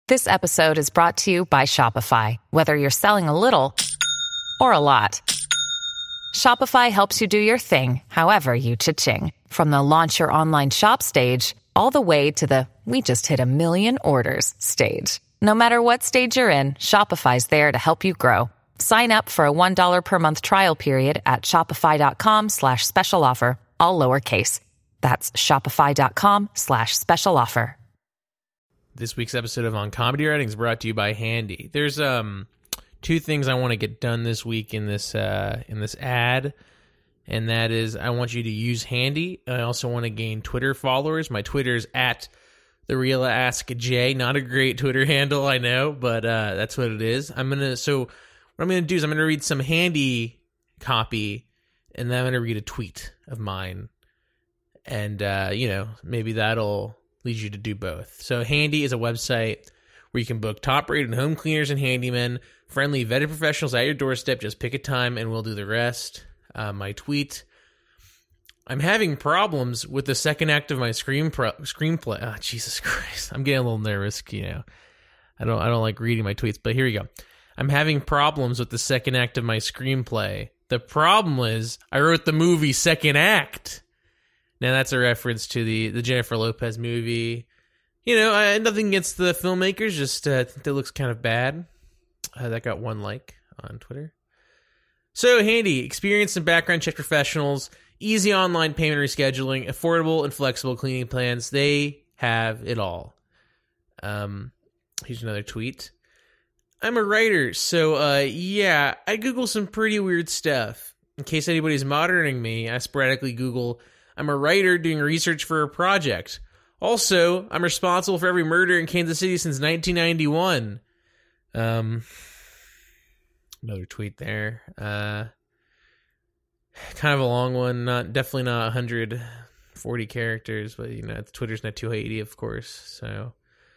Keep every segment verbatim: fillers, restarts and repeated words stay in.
This episode is brought to you by Shopify. Whether you're selling a little or a lot, Shopify helps you do your thing, however you cha-ching. From the launch your online shop stage, all the way to the we just hit a million orders stage. No matter what stage you're in, Shopify's there to help you grow. Sign up for a one dollar per month trial period at shopify.com slash special offer, all lowercase. That's shopify.com slash special offer. This week's episode of On Comedy Writing is brought to you by Handy. There's um two things I want to get done this week in this uh, in this ad, and that is I want you to use Handy. I also want to gain Twitter followers. My Twitter is at the real Ask J. Not a great Twitter handle, I know, but uh, that's what it is. I'm gonna so what I'm gonna do is I'm gonna read some Handy copy, and then I'm gonna read a tweet of mine, and uh, you know maybe that'll lead you to do both. So Handy is a website where you can book top-rated home cleaners and handymen, friendly vetted professionals at your doorstep. Just pick a time and we'll do the rest. Uh, my tweet: I'm having problems with the second act of my screen pro- screenplay. Oh, Jesus Christ. I'm getting a little nervous, you know. I don't I don't like reading my tweets, but here we go. I'm having problems with the second act of my screenplay. The problem is I wrote the movie Second Act. Now, that's a reference to the, the Jennifer Lopez movie. You know, I, nothing against the filmmakers, just uh, I think that looks kind of bad. Uh, that got one like on Twitter. So, Handy, experienced and background check professionals, easy online payment rescheduling, affordable and flexible cleaning plans. They have it all. Um, here's another tweet. I'm a writer, so uh, yeah, I Google some pretty weird stuff. In case anybody's monitoring me, I sporadically Google, I'm a writer doing research for a project. Also, I'm responsible for every murder in Kansas City since nineteen ninety-one. Um, another tweet there. Uh, kind of a long one. Not definitely not one hundred forty characters, but you know, Twitter's not two eighty, of course. So,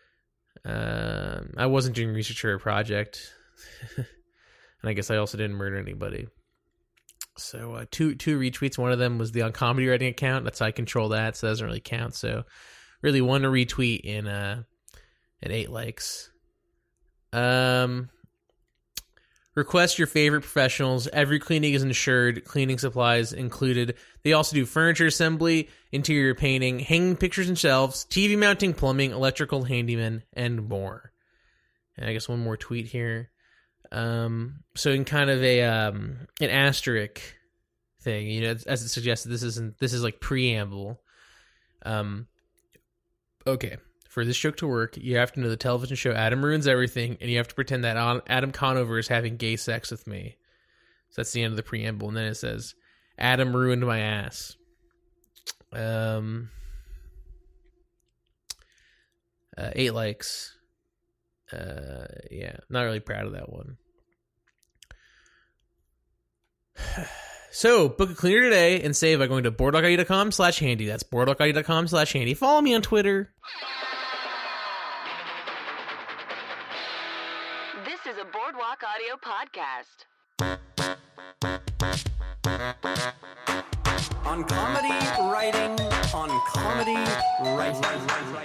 um, I wasn't doing research for a project, and I guess I also didn't murder anybody. So uh, two two retweets. One of them was the On Comedy Writing account. That's how I control that, so that doesn't really count. So really one to retweet in uh at eight likes. Um, request your favorite professionals. Every cleaning is insured. Cleaning supplies included. They also do furniture assembly, interior painting, hanging pictures and shelves, T V mounting, plumbing, electrical, handyman, and more. And I guess one more tweet here. Um, so in kind of a um an asterisk thing, you know, as it suggested, this isn't this is like preamble. Um, okay, for this joke to work, you have to know the television show Adam Ruins Everything, and you have to pretend that Adam Conover is having gay sex with me. So that's the end of the preamble, and then it says, "Adam ruined my ass." Um, uh, eight likes. Uh, yeah, not really proud of that one. So, book a cleaner today and save by going to boardwalkid.com slash handy. That's boardwalkid.com slash handy. Follow me on Twitter. This is a Boardwalk Audio podcast. On comedy writing, on comedy writing.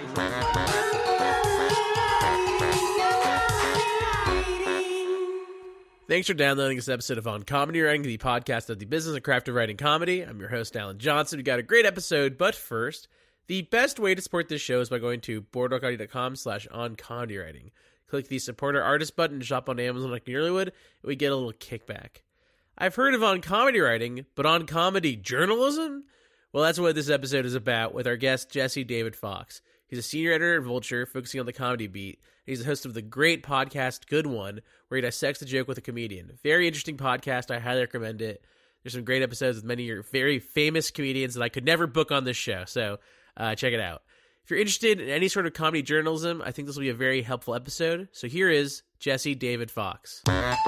Thanks for downloading this episode of On Comedy Writing, the podcast of the business and craft of writing comedy. I'm your host, Alan Johnson. We got a great episode, but first, the best way to support this show is by going to boardwalkaudio.com slash on comedy writing. Click the support our artist button to shop on Amazon like you would, and we get a little kickback. I've heard of On Comedy Writing, but On Comedy Journalism? Well, that's what this episode is about with our guest, Jesse David Fox. He's a senior editor at Vulture, focusing on the comedy beat. He's the host of the great podcast Good One, where he dissects the joke with a comedian. Very interesting podcast. I highly recommend it. There's some great episodes with many of your very famous comedians that I could never book on this show, so uh, check it out. If you're interested in any sort of comedy journalism, I think this will be a very helpful episode. So here is Jesse David Fox.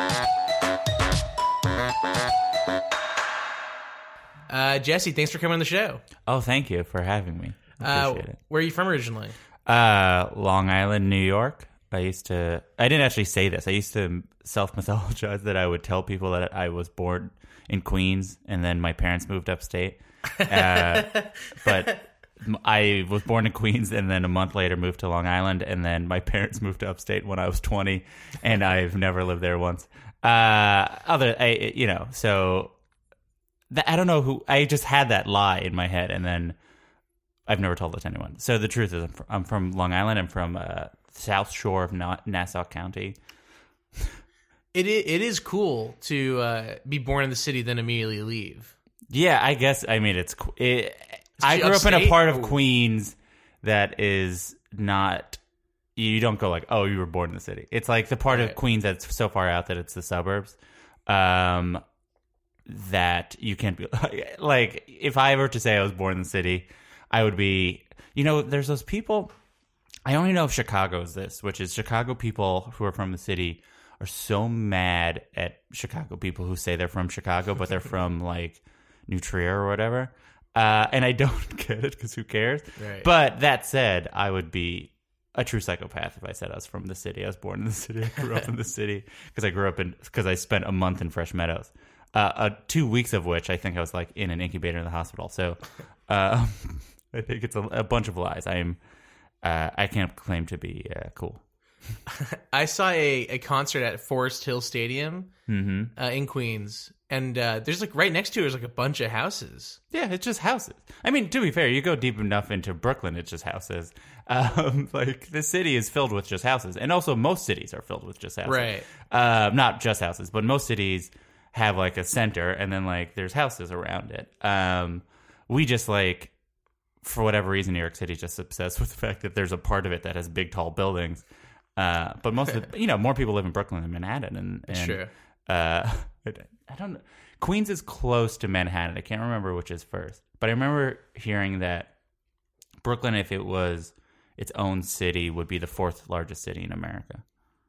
Uh, Jesse, thanks for coming on the show. Oh, thank you for having me. Uh, Appreciate it. Where are you from originally? Uh, Long Island, New York. I used to, I didn't actually say this. I used to self-mythologize that I would tell people that I was born in Queens and then my parents moved upstate. Uh, but I was born in Queens, and then a month later moved to Long Island, and then my parents moved to upstate when I was twenty, and I've never lived there once. Uh, other, I, you know, so that, I don't know who. I just had that lie in my head, and then I've never told it to anyone. So the truth is, I'm from, I'm from Long Island. I'm from uh, South Shore of Na- Nassau County. It is, it is cool to uh, be born in the city, then immediately leave. Yeah, I guess. I mean, it's. It, I grew upstate? up in a part of Ooh. Queens that is not. You don't go like, oh, you were born in the city. It's like the part Right. of Queens that's so far out that it's the suburbs. Um, that you can't be like. If I were to say I was born in the city, I would be. You know, there's those people. I only know if Chicago is this, which is Chicago people who are from the city are so mad at Chicago people who say they're from Chicago, but they're from like New Trier or whatever. Uh, and I don't get it because who cares? Right. But that said, I would be a true psychopath if I said I was from the city. I was born in the city. I grew up in the city because I grew up in because I spent a month in Fresh Meadows, uh, uh, two weeks of which I think I was like in an incubator in the hospital. So uh, I think it's a, a bunch of lies. I am. Uh, I can't claim to be uh, cool. I saw a, a concert at Forest Hill Stadium Mm-hmm. uh, in Queens, and uh, there's like right next to it is like a bunch of houses. Yeah, it's just houses. I mean, to be fair, you go deep enough into Brooklyn, it's just houses. Um, like, the city is filled with just houses. And also, most cities are filled with just houses. Right. Uh, not just houses, but most cities have, like, a center, and then, like, there's houses around it. Um, we just, like, for whatever reason, New York City is just obsessed with the fact that there's a part of it that has big, tall buildings. Uh, but most of the, you know, more people live in Brooklyn than Manhattan. And, and Sure. Uh, I don't know. Queens is close to Manhattan. I can't remember which is first. But I remember hearing that Brooklyn, if it was its own city, would be the fourth largest city in America.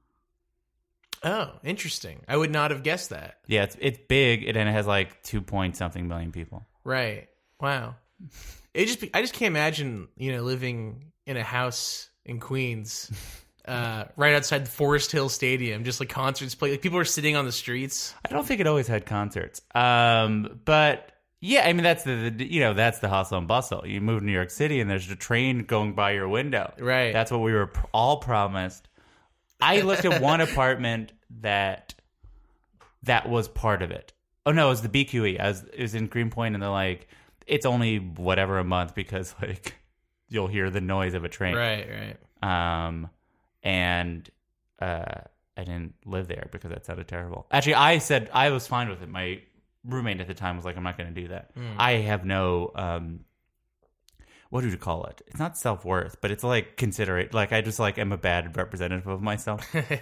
Oh, interesting. I would not have guessed that. Yeah, it's it's big, and it has like two point something million people. Right. Wow. It just I just can't imagine, you know, living in a house in Queens, uh, right outside the Forest Hill Stadium, just like concerts play. Like people are sitting on the streets. I don't think it always had concerts. Um, but yeah, I mean that's the, the you know that's the hustle and bustle. You move to New York City, and there's a train going by your window. Right. That's what we were pr- all promised. I looked at one apartment that that was part of it. Oh no, it was the B Q E. I was it was in Greenpoint, and they're like, it's only whatever a month because like you'll hear the noise of a train. Right, right. Um, and uh, I didn't live there because that sounded terrible. Actually, I said I was fine with it. My roommate at the time was like, I'm not going to do that. Mm. I have no um. What do you call it? It's not self-worth, but it's like considerate. Like I just like am a bad representative of myself.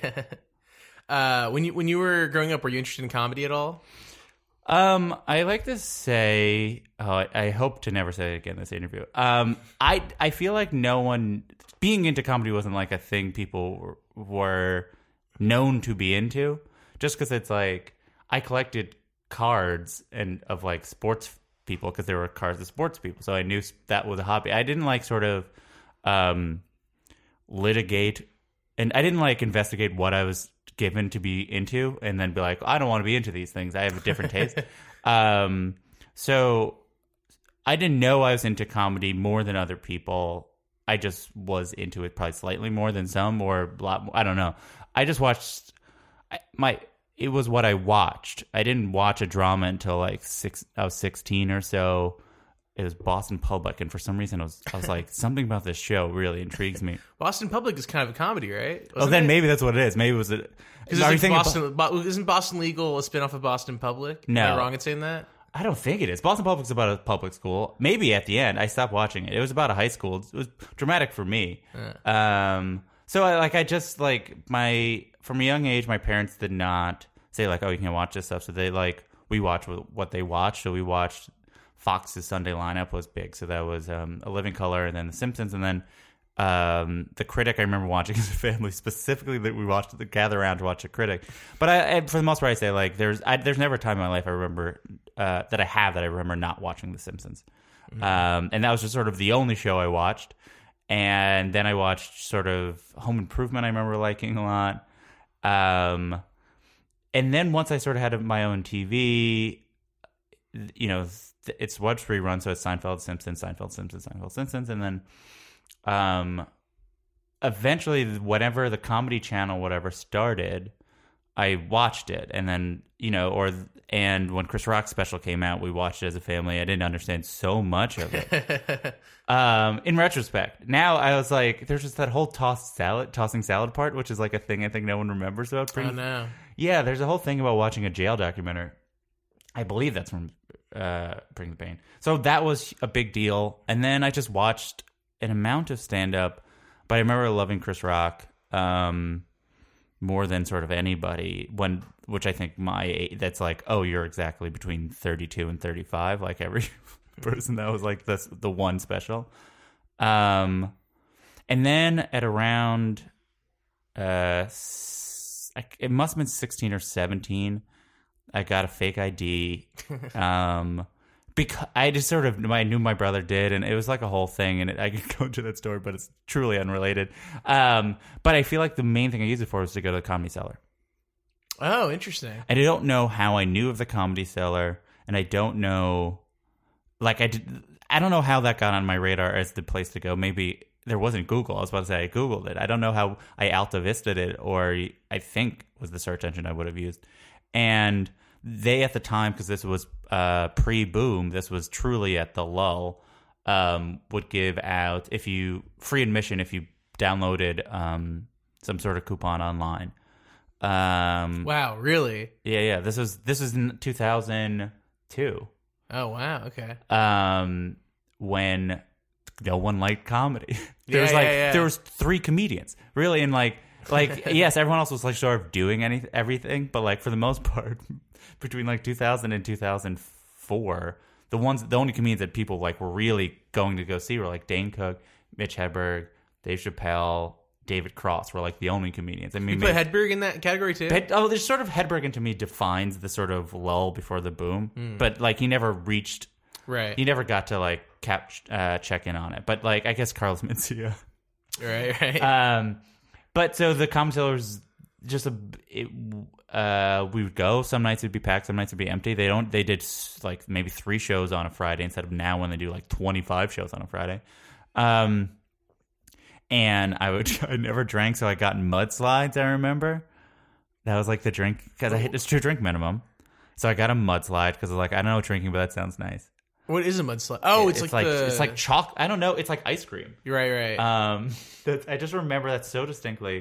uh, when you when you were growing up, were you interested in comedy at all? Um, I like to say, oh, I, I hope to never say it again in this interview. Um, I I feel like no one being into comedy wasn't like a thing people were, were known to be into. Just because it's like I collected cards and of like sports people because there were cards of sports people, so I knew that was a hobby. I didn't like sort of um, litigate, and I didn't like investigate what I was given to be into, and then be like, I don't want to be into these things. I have a different taste. Um, so I didn't know I was into comedy more than other people. I just was into it probably slightly more than some, or a lot more. I don't know. I just watched I, my. It was what I watched. I didn't watch a drama until like six. I was sixteen or so. It was Boston Public, and for some reason, I was I was like, something about this show really intrigues me. Boston Public is kind of a comedy, right? Oh, then it? maybe that's what it is. Maybe it was a. Because Are you like thinking Boston, Bo- isn't Boston Legal a spinoff of Boston Public? No. Am I wrong in saying that? I don't think it is. Boston Public's about a public school. Maybe at the end, I stopped watching it. It was about a high school. It was dramatic for me. Yeah. Um, so I like I just like my from a young age, my parents did not say like, oh, you can't watch this stuff. So they like we watched what they watched. So we watched Fox's Sunday lineup was big. So that was um, A Living Color, and then The Simpsons, and then um, The Critic. I remember watching as a family, specifically that we watched the gather around to watch The Critic. But I, I, for the most part, I say like there's I, there's never a time in my life I remember uh, that I have that I remember not watching The Simpsons, mm-hmm. um, and that was just sort of the only show I watched. And then I watched sort of Home Improvement. I remember liking a lot. Um, and then once I sort of had my own T V, you know, it's what's rerun, so it's Seinfeld, Simpsons, Seinfeld, Simpsons, Seinfeld, Simpsons, and then um, eventually, whatever the Comedy Channel, whatever started, I watched it, and then you know, or and when Chris Rock's special came out, we watched it as a family. I didn't understand so much of it. um, in retrospect, now I was like, there's just that whole toss salad, tossing salad part, which is like a thing I think no one remembers about. Pre- oh no, yeah, there's a whole thing about watching a jail documentary. I believe that's from uh, Bring the Pain. So that was a big deal, and then I just watched an amount of stand up, but I remember loving Chris Rock. Um, more than sort of anybody, when which I think my that's like, oh, you're exactly between thirty-two and thirty-five, like every person that was like this the one special. Um, and then at around uh, it must have been sixteen or seventeen, I got a fake I D. Um, because I just sort of I knew my brother did, and it was like a whole thing. And it, I could go into that story, but it's truly unrelated. Um, but I feel like the main thing I used it for was to go to the Comedy Cellar. Oh, interesting. And I don't know how I knew of the Comedy Cellar, and I don't know, like I did, I don't know how that got on my radar as the place to go. Maybe there wasn't Google. I was about to say I Googled it. I don't know how I Alta Vista'd it, or I think was the search engine I would have used. And they at the time, because this was uh, pre-boom, this was truly at the lull, um, would give out, if you, free admission if you downloaded um, some sort of coupon online. Um, wow, really? Yeah, yeah. This was this was in two thousand two. Oh, wow, okay. Um, when no one liked comedy. there Yeah, was like yeah, yeah. there was three comedians, really, and like like yes, everyone else was like sort of doing any everything, but like for the most part, between like two thousand and two thousand four, the ones the only comedians that people like were really going to go see were like Dane Cook, Mitch Hedberg, Dave Chappelle, David Cross were like the only comedians. I mean, You put maybe, Hedberg in that category too? Hed- oh, there's sort of Hedberg, and to me defines the sort of lull before the boom, Mm. but like he never reached. Right. He never got to like cap uh, check in on it, but like I guess Carlos Mencia. Right, right. Um, but so the Comedy Cellar was just a. It, uh, we would go. Some nights it'd be packed. Some nights it'd be empty. They don't. They did like maybe three shows on a Friday instead of now when they do like twenty-five shows on a Friday. Um, and I would. I never drank, so I got mudslides. I remember that was like the drink because I hit this two drink minimum. So I got a mudslide because like I don't know drinking, but that sounds nice. What is a mudslide? Oh, it's, it's like, like the... it's like chalk. I don't know. It's like ice cream. You're right, right. Um, that, I just remember that so distinctly,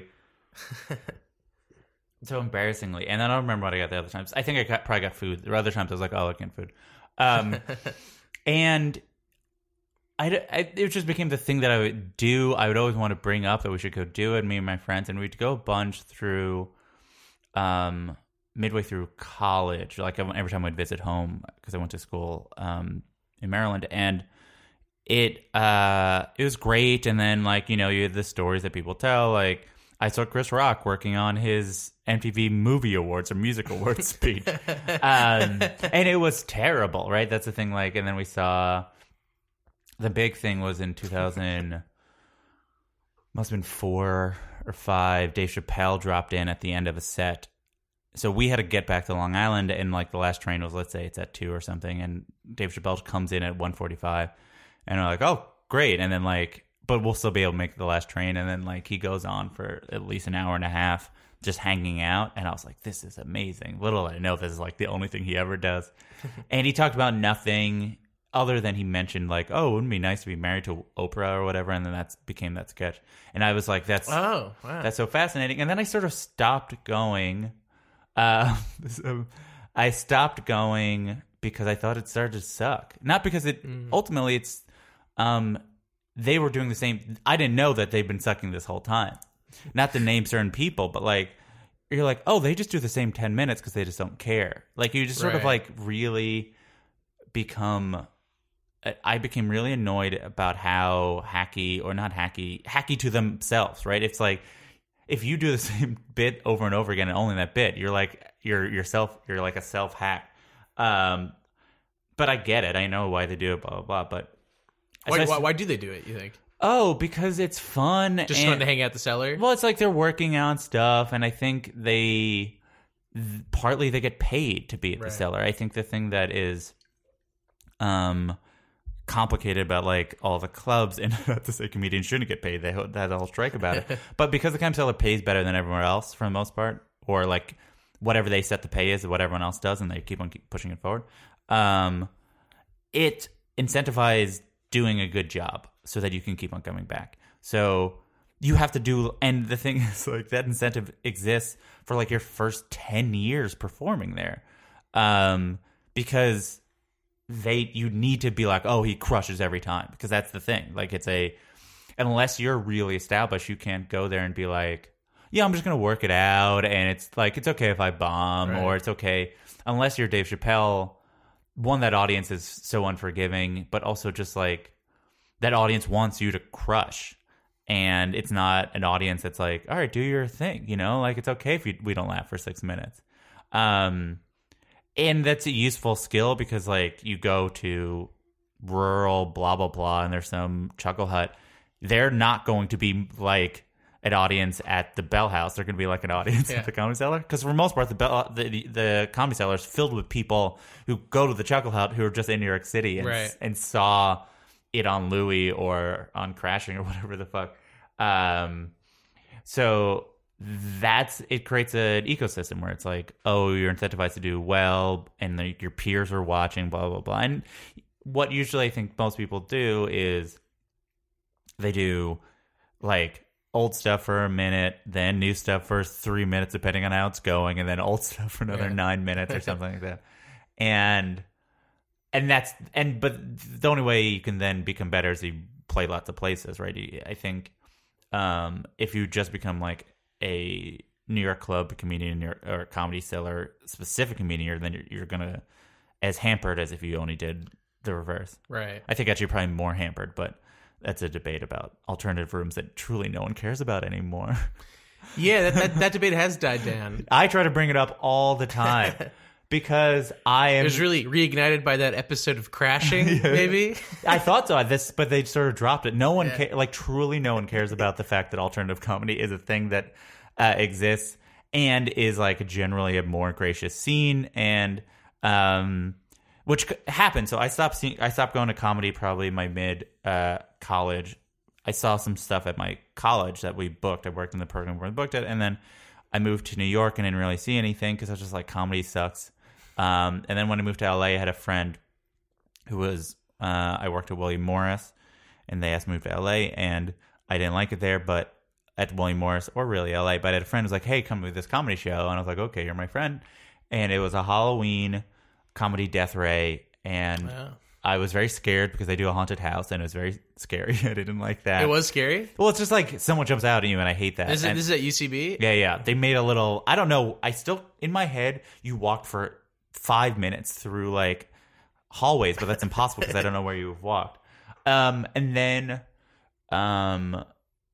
so embarrassingly. And then I don't remember what I got the other times. I think I got, probably got food. The other times I was like, oh, I can't food. Um, and I, I, it just became the thing that I would do. I would always want to bring up that we should go do it, me and my friends, and we'd go a bunch through, um, midway through college. Like every time I'd visit home because I went to school, um. in Maryland, and it uh it was great. And then like you know you had the stories that people tell, like I saw Chris Rock working on his M T V Movie Awards or Music Awards speech, um, and it was terrible, right? That's the thing. Like, and then we saw the big thing was in two thousand, must have been four or five. Dave Chappelle dropped in at the end of a set. So we had to get back to Long Island, and like the last train was, let's say it's at two or something, and Dave Chappelle comes in at one forty-five, and we're like, oh, great. And then like, but we'll still be able to make the last train. And then like he goes on for at least an hour and a half just hanging out. And I was like, this is amazing. Little did I know this is like the only thing he ever does. And he talked about nothing other than he mentioned like, oh, wouldn't it be nice to be married to Oprah or whatever. And then that became that sketch. And I was like, that's, oh, wow. that's so fascinating. And then I sort of stopped going. Uh, so I stopped going because I thought it started to suck. Not because it mm. ultimately it's um they were doing the same. I didn't know that they've been sucking this whole time. Not to name certain people, but like you're like, oh, they just do the same ten minutes because they just don't care. Like you just sort right. of like really become. I became really annoyed about how hacky or not hacky, hacky to themselves. Right? It's like. If you do the same bit over and over again and only that bit, you're like you're yourself. You're like a self hack. Um, but I get it. I know why they do it. Blah blah blah. But why, I, why, why do they do it? You think? Oh, because it's fun. Just and, fun to hang out the cellar. Well, it's like they're working on stuff, and I think they partly they get paid to be at right. the cellar. I think the thing that is um, complicated about like all the clubs, and not to say comedians shouldn't get paid. They had a whole strike about it. But because the comedy cellar pays better than everywhere else for the most part, or like whatever they set the pay is what everyone else does, and they keep on keep pushing it forward, um, it incentivizes doing a good job so that you can keep on coming back. So you have to do, and the thing is, like, that incentive exists for like your first ten years performing there, um, because they you need to be like, oh, he crushes every time, because that's the thing. Like, it's a unless you're really established, you can't go there and be like, yeah, I'm just gonna work it out, and it's like it's okay if I bomb, right. Or it's okay unless you're Dave Chappelle. One, that audience is so unforgiving, but also just like that audience wants you to crush. And it's not an audience that's like, all right, do your thing, you know? Like, it's okay if you, we don't laugh for six minutes. Um, and that's a useful skill because, like, you go to rural blah, blah, blah, and there's some chuckle hut. They're not going to be like an audience at the Bell House. They're going to be like an audience yeah. at the Comedy Cellar. Because for the most part, the, Bell, the, the the Comedy Cellar is filled with people who go to the chuckle hut who are just in New York City and, right. and saw it on Louis or on Crashing or whatever the fuck. Um, so that's, it creates an ecosystem where it's like, oh, you're incentivized to do well, and the, your peers are watching, blah, blah, blah. And what usually I think most people do is they do like old stuff for a minute, then new stuff for three minutes, depending on how it's going, and then old stuff for another yeah. nine minutes or something like that. And And that's and but the only way you can then become better is you play lots of places, right? I think um, if you just become like a New York club comedian or, or a Comedy Cellar specific comedian, then you're, you're gonna as hampered as if you only did the reverse. Right. I think actually probably more hampered, but that's a debate about alternative rooms that truly no one cares about anymore. Yeah, that that, that debate has died down. I try to bring it up all the time. Because I am... It was really reignited by that episode of Crashing, yeah. maybe? I thought so, this, but they sort of dropped it. No one, yeah. ca- like, truly no one cares about the fact that alternative comedy is a thing that uh, exists and is, like, generally a more gracious scene, and, um, which happened. So I stopped seeing, I stopped going to comedy probably in my mid-college. Uh, I saw some stuff at my college that we booked. I worked in the program where we booked it, and then I moved to New York and didn't really see anything because I was just like, comedy sucks. Um, and then when I moved to L A, I had a friend who was, uh, I worked at William Morris, and they asked me to move to L A, and I didn't like it there, but at William Morris, or really L A, but I had a friend who was like, hey, come to this comedy show, and I was like, okay, you're my friend, and it was a Halloween comedy death ray, and wow. I was very scared because they do a haunted house, and it was very scary. I didn't like that. It was scary? Well, it's just like someone jumps out at you, and I hate that. This is, and, this is at U C B? Yeah, yeah. They made a little, I don't know, I still, in my head, you walked for five minutes through like hallways, but that's impossible because I don't know where you've walked. Um, and then, um,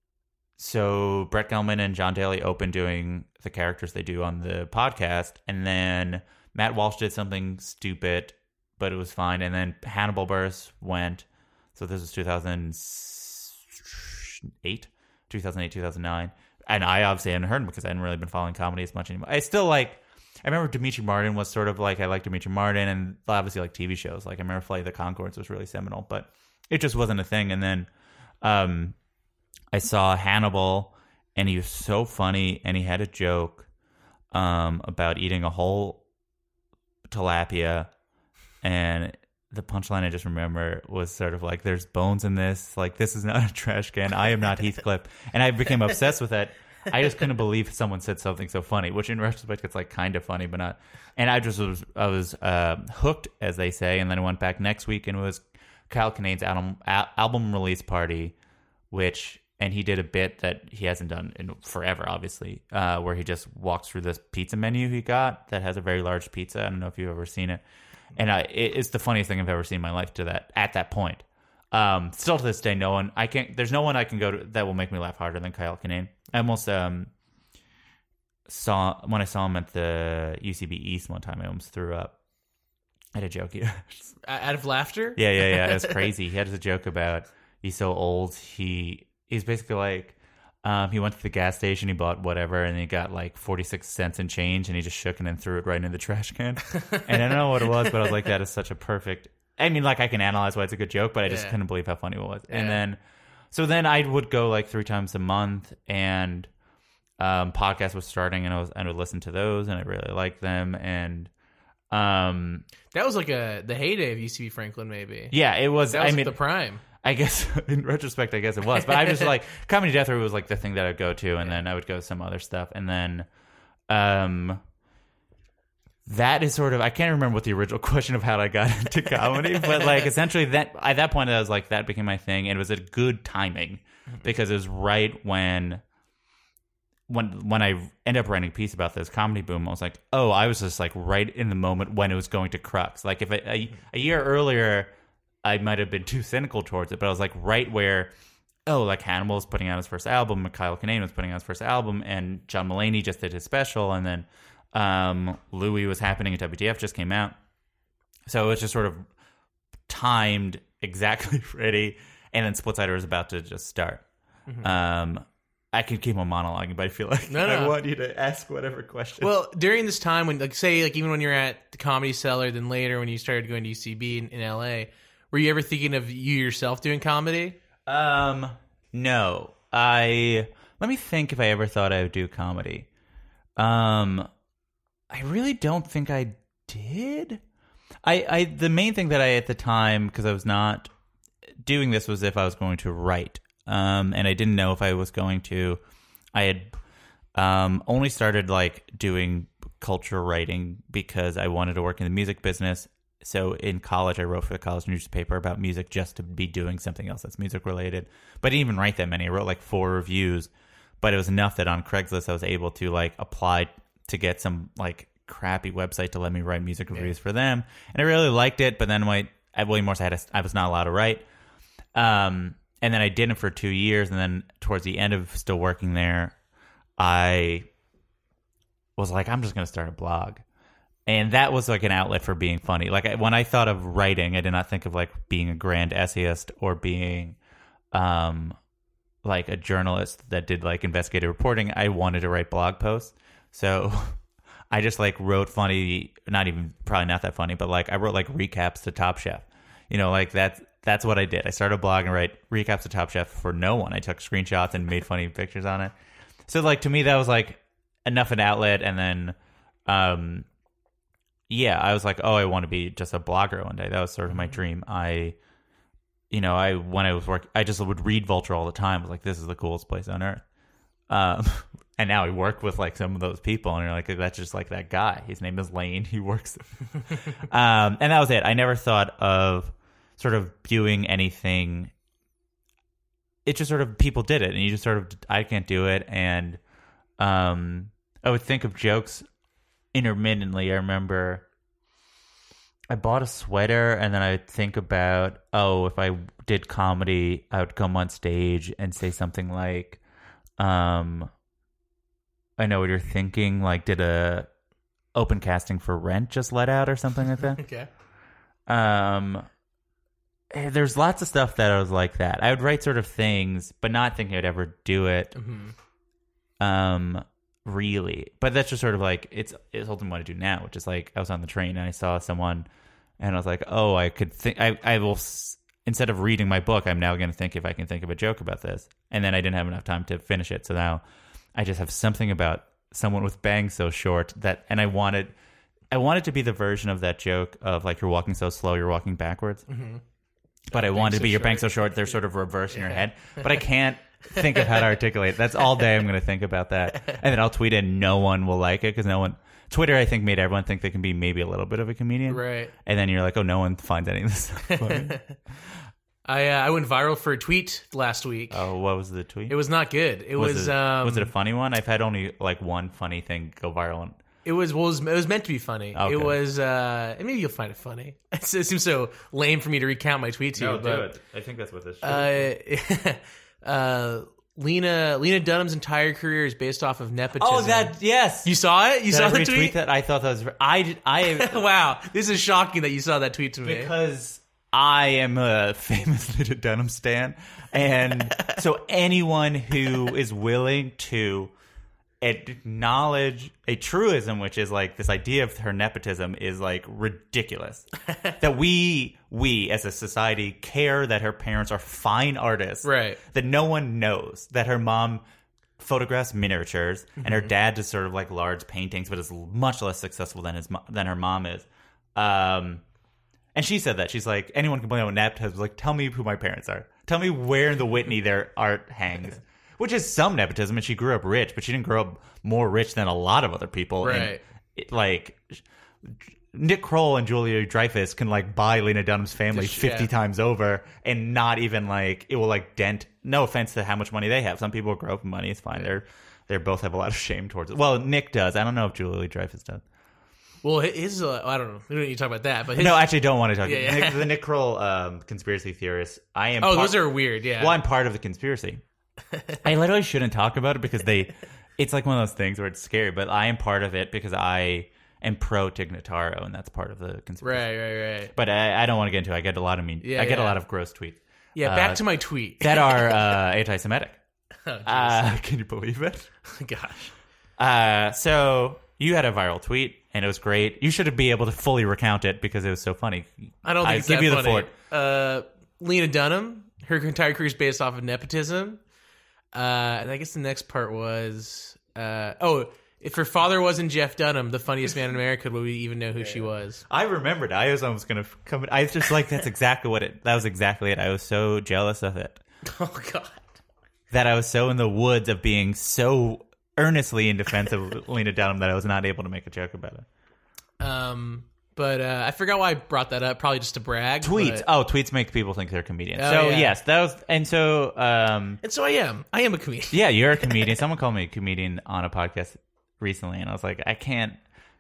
so Brett Gelman and John Daly opened doing the characters they do on the podcast, and then Matt Walsh did something stupid, but it was fine. And then Hannibal Buress went. So this was two thousand eight, two thousand eight, two thousand nine, and I obviously hadn't heard him because I hadn't really been following comedy as much anymore. I still like. I remember Dimitri Martin was sort of like, I like Dimitri Martin, and obviously like T V shows. Like I remember Flight of the Conchords was really seminal, but it just wasn't a thing. And then um, I saw Hannibal, and he was so funny, and he had a joke um, about eating a whole tilapia, and the punchline I just remember was sort of like, there's bones in this. Like, this is not a trash can. I am not Heathcliff. And I became obsessed with that. I just couldn't believe someone said something so funny, which in retrospect it's like kind of funny, but not. And I just was I was uh, hooked, as they say. And then I went back next week, and it was Kyle Kinane's album al- album release party, which and he did a bit that he hasn't done in forever, obviously, uh, where he just walks through this pizza menu he got that has a very large pizza. I don't know if you've ever seen it, and I, it, it's the funniest thing I've ever seen in my life. To that at that point. Um, still to this day, no one I can't. There's no one I can go to that will make me laugh harder than Kyle Kinane. I almost um saw when I saw him at the U C B East one time. I almost threw up. I had a joke. Out of laughter? Yeah, yeah, yeah. It was crazy. He had a joke about he's so old. He he's basically like um, he went to the gas station. He bought whatever, and he got like forty-six cents in change, and he just shook it and threw it right into the trash can. And I don't know what it was, but I was like, that is such a perfect I mean, like, I can analyze why it's a good joke, but I just Yeah. couldn't believe how funny it was. Yeah. And then, so then I would go like three times a month, and um, podcast was starting, and I was I would listen to those, and I really liked them, and um, That was like a the heyday of U C B Franklin, maybe. yeah, it was. That was I like mean, the prime. I guess in retrospect, I guess it was, but I just like Comedy Death Row was like the thing that I'd go to, and then I would go to some other stuff, and then, um, that is sort of I can't remember what the original question of how I got into comedy, but like essentially that at that point I was like that became my thing, and it was a good timing because it was right when. When when I ended up writing a piece about this comedy boom, I was like, oh, I was just like right in the moment when it was going to crux. Like if I, a, a year earlier, I might have been too cynical towards it, but I was like right where, oh, like Hannibal was putting out his first album, Kyle Kinane was putting out his first album, and John Mulaney just did his special, and then um, Louis was happening, and W T F just came out. So it was just sort of timed exactly ready, and then Splitsider was about to just start. Mm-hmm. Um, I can keep on monologuing, but I feel like No, no. I want you to ask whatever question. Well, during this time when, like, say, like, even when you're at the Comedy Cellar, then later when you started going to U C B in, in L A, were you ever thinking of you yourself doing comedy? Um, no. I let me think if I ever thought I would do comedy. Um, I really don't think I did. I, I the main thing that I at the time, because I was not doing this, was if I was going to write. Um, and I didn't know if I was going to. I had um, only started like doing culture writing because I wanted to work in the music business. So in college, I wrote for the college newspaper about music just to be doing something else that's music related. But I didn't even write that many. I wrote like four reviews, but it was enough that on Craigslist I was able to like apply to get some like crappy website to let me write music reviews yeah. for them. And I really liked it. But then when I, at William Morris, I, had a, I was not allowed to write. Um, and then I did it for two years. And then towards the end of still working there, I was like, I'm just going to start a blog. And that was like an outlet for being funny. Like I, when I thought of writing, I did not think of like being a grand essayist or being um, like a journalist that did like investigative reporting. I wanted to write blog posts. So I just like wrote funny, not even probably not that funny, but like I wrote like recaps to Top Chef. You know, like that's, that's what I did. I started a blog and write recaps to Top Chef for no one. I took screenshots and made funny pictures on it. So like to me, that was like enough an outlet. And then, um, yeah, I was like, oh, I want to be just a blogger one day. That was sort of my dream. I, you know, I when I was working, I just would read Vulture all the time. I was like, this is the coolest place on earth. Um, and now I work with like some of those people, and you're like, that's just like that guy. His name is Lane. He works. um, and that was it. I never thought of sort of doing anything. It just sort of people did it, and you just sort of I can't do it. And um, I would think of jokes intermittently. I remember I bought a sweater, and then I would think about, oh, if I did comedy, I would come on stage and say something like, um, I know what you're thinking, like did a open casting for Rent just let out or something like that. Okay. Um, there's lots of stuff that I was like that. I would write sort of things, but not thinking I'd ever do it. Mm-hmm. Um, really, but that's just sort of like it's it's ultimately what I do now, which is like I was on the train and I saw someone, and I was like, oh, I could think I I will instead of reading my book, I'm now going to think if I can think of a joke about this, and then I didn't have enough time to finish it, so now I just have something about someone with bangs so short that, and I wanted I wanted to be the version of that joke of like you're walking so slow, you're walking backwards, mm-hmm. but I wanted to be so your bangs so short, they're sort of reversed yeah. in your head, but I can't think of how to articulate. That's all day I'm going to think about that, and then I'll tweet it and no one will like it because no one Twitter I think made everyone think they can be maybe a little bit of a comedian, right? And then you're like, oh, no one finds any of this stuff funny. I uh, I went viral for a tweet last week. Oh, what was the tweet? It was not good. It was was it, um, was it a funny one? I've had only like one funny thing go viral. It was well, it was, it was meant to be funny. Okay. It was uh, and maybe you'll find it funny. It seems so lame for me to recount my tweet to no, you. do but, it. I think that's what this should uh, uh, Lena Lena Dunham's entire career is based off of nepotism. Oh, that yes. You saw it? You Did saw I the retweet tweet? That I thought that was. I did. I wow. This is shocking that you saw that tweet to me because I am a famous Lena Dunham stan, and so anyone who is willing to acknowledge a truism, which is like this idea of her nepotism is like ridiculous. That we we as a society care that her parents are fine artists, Right. That no one knows that her mom photographs miniatures Mm-hmm. and her dad does sort of like large paintings, but is much less successful than his mo- than her mom is. Um, and she said that she's like, anyone complaining about nepotism, like, tell me who my parents are. Tell me where in the Whitney their art hangs. Which is some nepotism, and she grew up rich, but she didn't grow up more rich than a lot of other people. Right. And it, like, Nick Kroll and Julia Dreyfus can, like, buy Lena Dunham's family Just- fifty yeah. times over and not even, like, it will, like, dent. No offense to how much money they have. Some people grow up with money. It's fine. They're they both have a lot of shame towards it. Well, Nick does. I don't know if Julia Dreyfus does. Well, his, uh, I don't know. We don't need to talk about that. But his, No, I actually don't want to talk Yeah, about yeah. Nick, the Nick Kroll um, conspiracy theorist. I am. Oh, part- those are weird, yeah. Well, I'm part of the conspiracy. I literally shouldn't talk about it because they. It's like one of those things where it's scary, but I am part of it because I am pro Tig Notaro, and that's part of the conspiracy. Right, right, right. But I, I don't want to get into it. I get a lot of mean. Yeah, I get yeah. a lot of gross tweets. Yeah, back Uh, to my tweet. that are uh, anti-Semitic. Oh, jeez. Uh, can you believe it? Gosh. Uh, so you had a viral tweet, and it was great. You should be able to fully recount it because it was so funny. I don't think I it's give that you funny. the fort. Uh, Lena Dunham, her entire career is based off of nepotism. Uh, and I guess the next part was, uh, oh, if her father wasn't Jeff Dunham, the funniest man in America, would we even know who she was? I remembered. I was almost gonna come. I was just like, that's exactly what it. That was exactly it. I was so jealous of it Oh, God. that I was so in the woods of being so earnestly in defense of Lena Dunham that I was not able to make a joke about it. Um, but uh, I forgot why I brought that up. Probably just to brag. Tweets. but- Oh, tweets make people think they're comedians. Oh, so yeah. yes, that was. And so, um, And so I am. I am a comedian. yeah, you're a comedian. Someone called me a comedian on a podcast recently, and I was like, I can't.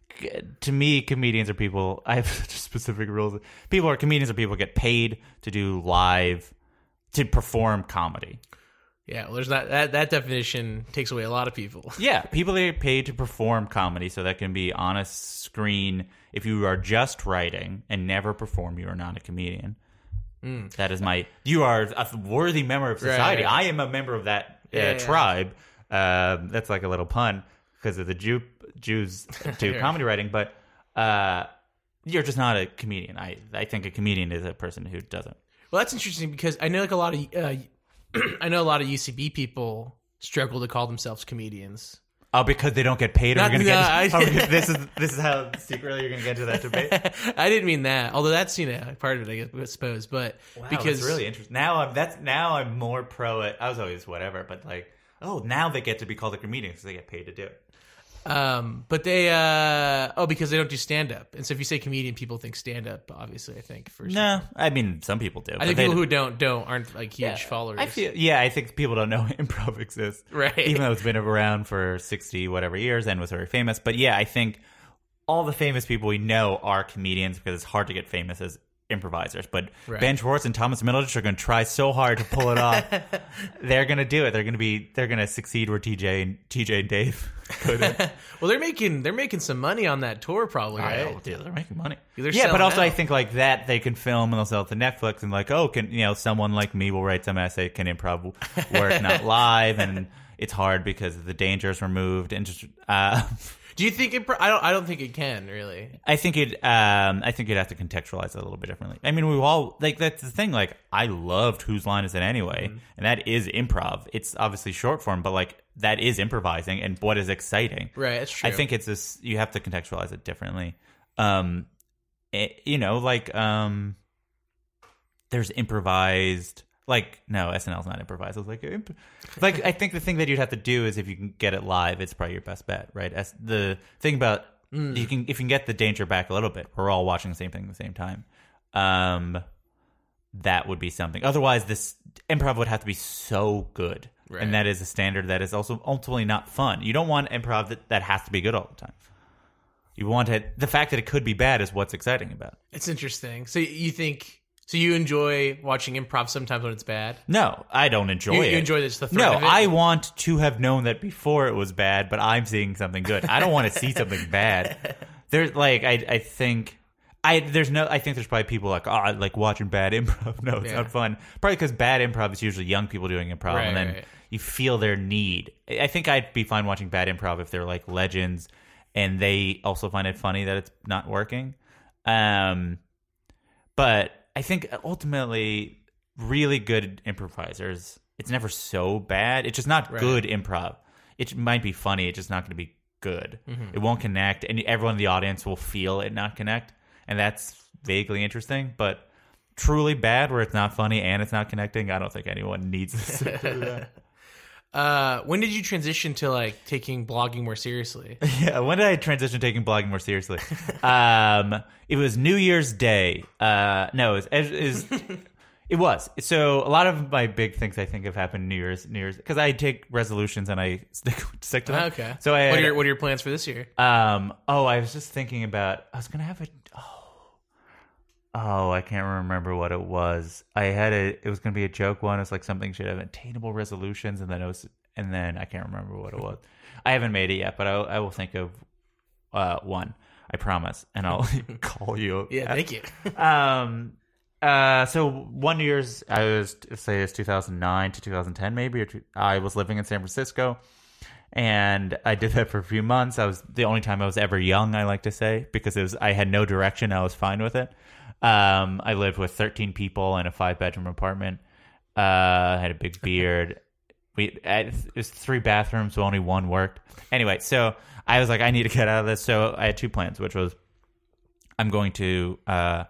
To me, comedians are people. I have such specific rules. People are comedians are people who get paid to do live, to perform comedy. Yeah, well, there's not that. That definition takes away a lot of people. Yeah, people that get paid to perform comedy, so that can be on a screen. If you are just writing and never perform, you are not a comedian. Mm. That is my. You are a worthy member of society. Right, right. I am a member of that uh, Yeah, yeah. tribe. Um, that's like a little pun because of the Jew Jews do Yeah. comedy writing, but uh, you're just not a comedian. I I think a comedian is a person who doesn't. Well, that's interesting because I know like a lot of uh, I know a lot of U C B people struggle to call themselves comedians. Oh, because they don't get paid. Or Not- we're gonna no, get. I- oh, because this is this is how secretly you're gonna get into that debate. I didn't mean that, although that's you know part of it, I guess, I suppose. But Wow, because that's really interesting. Now I'm that's now I'm more pro it. I was always whatever, but like, oh, now they get to be called a comedian because they get paid to do it. um, but they uh oh because they don't do stand up, and so if you say comedian, people think stand up. Obviously, I think for No, I mean some people do. I but think they people don't- who don't don't aren't like huge Yeah, followers. I feel yeah, I think people don't know improv exists, Right. Even though it's been around for sixty whatever years and was very famous. But yeah, I think all the famous people we know are comedians because it's hard to get famous as improvisers. But Right. Ben Schwartz and Thomas Middleditch are going to try so hard to pull it off. They're going to do it. They're going to be. They're going to succeed where T J and T J and Dave couldn't. well, they're making they're making some money on that tour, probably, right? Oh, dude, they're making money. They're yeah, but selling also I out. think like that they can film and they'll sell it to Netflix and like, oh, can you know someone like me will write some essay, can improv work not live, and it's hard because the danger's removed and just. Uh, Do you think it? I don't. I don't think it can really. I think it. Um, I think you'd have to contextualize it a little bit differently. I mean, we all like that's the thing. Like, I loved Whose Line Is It Anyway, Mm-hmm. and that is improv. It's obviously short form, but like that is improvising, and what is exciting. Right, that's true. I think it's this. You have to contextualize it differently. Um, it, you know, like um, there's improvised. Like no, S N L's not improvised. I was like, imp- like I think the thing that you'd have to do is if you can get it live, it's probably your best bet, right? As the thing about Mm. you can if you can get the danger back a little bit, we're all watching the same thing at the same time. Um, that would be something. Otherwise, this improv would have to be so good, Right. and that is a standard that is also ultimately not fun. You don't want improv that, that has to be good all the time. You want it. The fact that it could be bad is what's exciting about it. It's interesting. So you think? So you enjoy watching improv sometimes when it's bad? No, I don't enjoy You- it. you enjoy this- the threat No, of it? I want to have known that before it was bad, but I'm seeing something good. I don't want to see something bad. There's like I I think I there's no I think there's probably people like, oh, I like watching bad improv. No, it's Yeah. not fun. Probably because bad improv is usually young people doing improv, Right, and then right. you feel their need. I think I'd be fine watching bad improv if they're like legends and they also find it funny that it's not working. Um, but I think ultimately, really good improvisers, it's never so bad. It's just not Right. good improv. It might be funny. It's just not going to be good. Mm-hmm. It won't connect, and everyone in the audience will feel it not connect, and that's vaguely interesting. But truly bad, where it's not funny and it's not connecting, I don't think anyone needs to sit through that. Uh, when did you transition to like taking blogging more seriously? Yeah, when did I transition to taking blogging more seriously? um, it was New Year's Day. Uh, no, it was, it was it was. So a lot of my big things I think have happened New Year's, New Year's, because I take resolutions and I stick stick to them. Okay. So I what had- are your what are your plans for this year? Um. Oh, I was just thinking about. I was gonna have a. Oh. Oh, I can't remember what it was. I had a. It was gonna be a joke one. It's like something should have attainable resolutions, and then it was, and then I can't remember what it was. I haven't made it yet, but I, I will think of uh, one. I promise, and I'll call you. Yeah, thank you. Um. Uh. So one New Year's, I was say it's two thousand nine to two thousand ten, maybe, or two, I was living in San Francisco. And I did that for a few months. I was the only time I was ever young, I like to say, because it was I had no direction. I was fine with it. Um, I lived with thirteen people in a five bedroom apartment. Uh, I had a big beard. We it was three bathrooms, so only one worked. Anyway, so I was like, I need to get out of this. So I had two plans, which was I'm going to uh,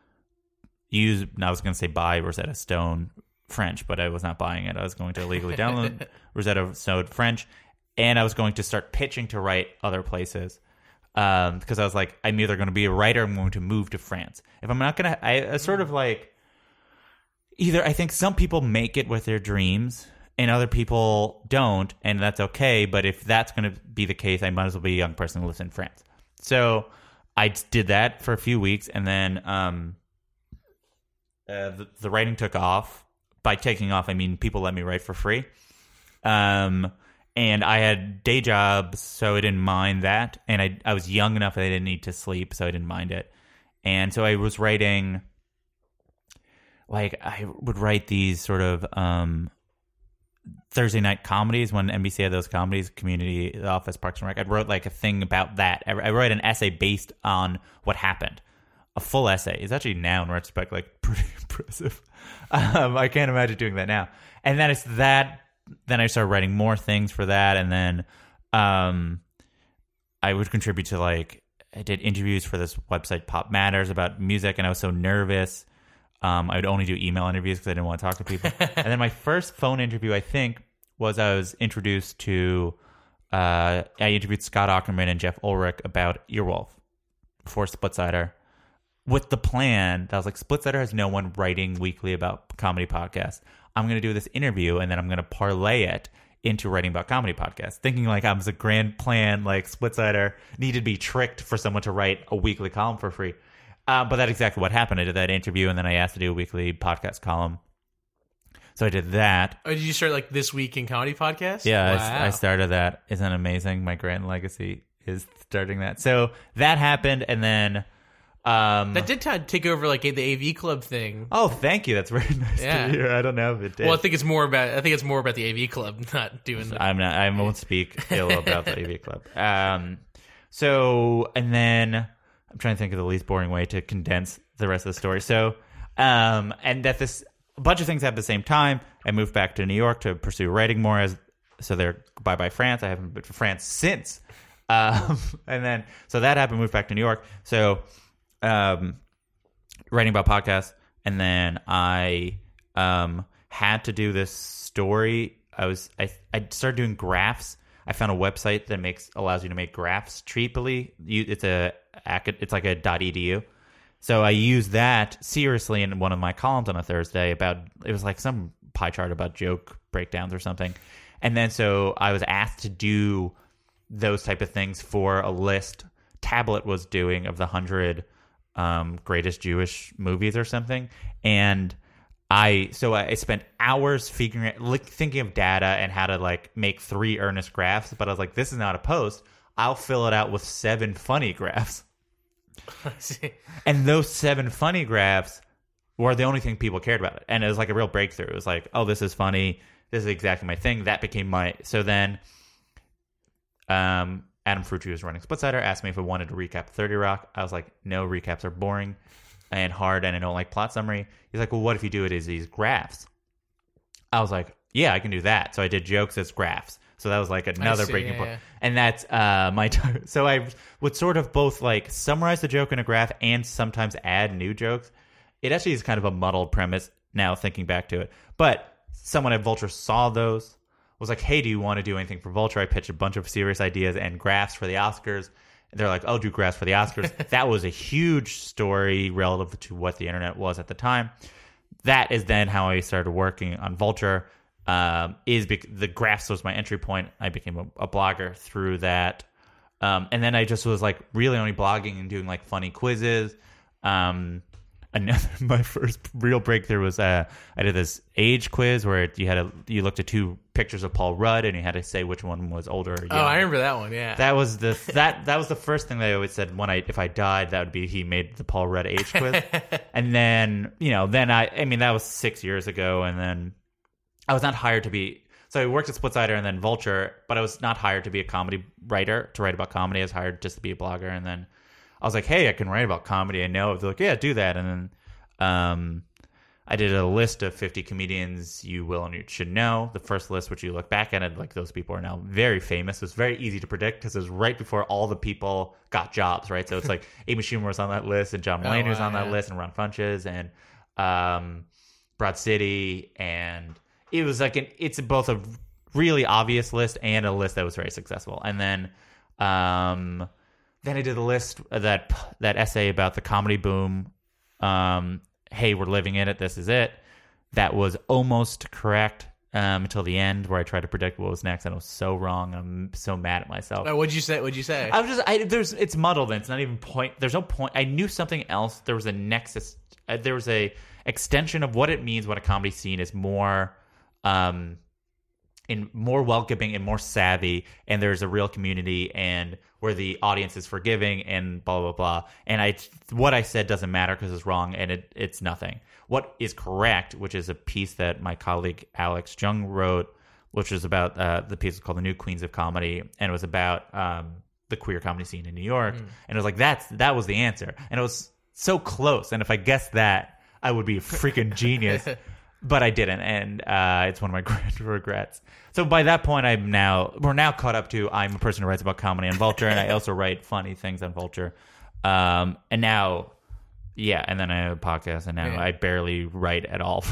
use. I was going to say buy Rosetta Stone French, but I was not buying it. I was going to illegally download Rosetta Stone French. And I was going to start pitching to write other places um, because I was like, I'm either going to be a writer or I'm going to move to France. If I'm not going to, I, I sort of like either I think some people make it with their dreams and other people don't, and that's okay. But if that's going to be the case, I might as well be a young person who lives in France. So I did that for a few weeks, and then um, uh, the, the writing took off. By taking off, I mean people let me write for free. Um And I had day jobs, so I didn't mind that. And I I was young enough that I didn't need to sleep, so I didn't mind it. And so I was writing, like, I would write these sort of um, Thursday night comedies when N B C had those comedies, Community, The Office, Parks and Rec. I wrote, like, a thing about that. I, I wrote an essay based on what happened. A full essay. It's actually now, in retrospect, like, pretty impressive. Um, I can't imagine doing that now. And then it's that... Then I started writing more things for that, and then um, I would contribute to, like, I did interviews for this website, Pop Matters, about music, and I was so nervous. Um, I would only do email interviews because I didn't want to talk to people. And then my first phone interview, I think, was I was introduced to, uh, I interviewed Scott Aukerman and Jeff Ulrich about Earwolf for Splitsider, with the plan that I was like, Splitsider has no one writing weekly about comedy podcasts. I'm going to do this interview, and then I'm going to parlay it into writing about comedy podcasts, thinking like I was a grand plan, like Splitsider needed to be tricked for someone to write a weekly column for free. Uh, but that's exactly what happened. I did that interview, and then I asked to do a weekly podcast column. So I did that. Oh, did you start like This Week in Comedy podcast? Yeah, Wow. I, I started that. Isn't it amazing? My grand legacy is starting that. So that happened, and then... Um, That did t- take over like the A V Club thing. oh, thank you. That's very nice Yeah. to hear. I don't know if it did. Well, I think it's more about I think it's more about the A V Club, not doing the. I'm not. I won't speak ill about the A V Club. Um, so and then I'm trying to think of the least boring way to condense the rest of the story. So, um, and that this a bunch of things happened at the same time. I moved back to New York to pursue writing more. As so, there. Bye bye France. I haven't been to France since. Um, and then so that happened. Moved back to New York. So. Um, writing about podcasts, and then I um, had to do this story. I was I I started doing graphs. I found a website that makes allows you to make graphs cheaply. You, it's a it's like a .edu. So I used that seriously in one of my columns on a Thursday about it was like some pie chart about joke breakdowns or something. And then so I was asked to do those type of things for a list Tablet was doing of the hundred um, greatest Jewish movies or something. And I so I spent hours figuring it, like, thinking of data and how to like make three earnest graphs. But I was like, this is not a post. I'll fill it out with seven funny graphs. And those seven funny graphs were the only thing people cared about. And it was like a real breakthrough. It was like, oh, this is funny. This is exactly my thing. That became my... So then um, Adam Frucci was running Splitsider, asked me if I wanted to recap thirty Rock. I was like, no, recaps are boring and hard, and I don't like plot summary. He's like, well, what if you do it as these graphs? I was like, yeah, I can do that. So I did jokes as graphs. So that was like another see, breaking yeah, point. yeah. And that's uh, my t- so I would sort of both like summarize the joke in a graph and sometimes add new jokes. It actually is kind of a muddled premise now thinking back to it. But someone at Vulture saw those, was like, hey, do you want to do anything for Vulture? I pitched a bunch of serious ideas and graphs for the Oscars. And they're like, oh, do graphs for the Oscars. That was a huge story relative to what the internet was at the time. That is then how I started working on Vulture. Um, is bec- the graphs was my entry point. I became a, a blogger through that. Um, and then I just was like really only blogging and doing like funny quizzes. Um, another, my first real breakthrough was uh, I did this age quiz where you had a, you looked at two pictures of Paul Rudd and you had to say which one was older or younger. Oh, I remember that one. Yeah, That was the that that was the first thing that I always said when I if I died, that would be he made the Paul Rudd age quiz. And then, you know, then I I mean that was six years ago, and then I was not hired to be so I worked at Splitsider and then Vulture, but I was not hired to be a comedy writer to write about comedy. I was hired just to be a blogger, and then I was like, hey, I can write about comedy. I know. They're like, yeah, do that. And then um I did a list of fifty comedians you will and you should know. The first list, which you look back at it, like those people are now very famous. It was very easy to predict because it was right before all the people got jobs, right? So it's like Amy Schumer was on that list, and John Mulaney oh, was on wow, that yeah. list, and Ron Funches, and um, Broad City, and it was like an, it's both a really obvious list and a list that was very successful. And then um, then I did the list that that essay about the comedy boom. Um, hey, we're living in it. This is it. That was almost correct um, until the end, where I tried to predict what was next, and I was so wrong. I'm so mad at myself. Oh, what'd you say? What'd you say? I was just, I, there's, it's muddled, and it's not even point. There's no point. I knew something else. There was a nexus. Uh, there was a extension of what it means when a comedy scene is more, um, in more welcoming and more savvy, and there's a real community, and where the audience is forgiving, and blah blah blah. And I, what I said doesn't matter because it's wrong, and it, it's nothing. What is correct, which is a piece that my colleague Alex Jung wrote, which was about uh, the piece was called "The New Queens of Comedy," and it was about um, the queer comedy scene in New York. Mm. And it was like that's that was the answer, and it was so close. And if I guessed that, I would be a freaking genius. But I didn't, and uh, it's one of my great regrets. So by that point, I'm now we're now caught up to I'm a person who writes about comedy on Vulture, and I also write funny things on Vulture. Um, and now, yeah, and then I have a podcast, and now yeah. I barely write at all.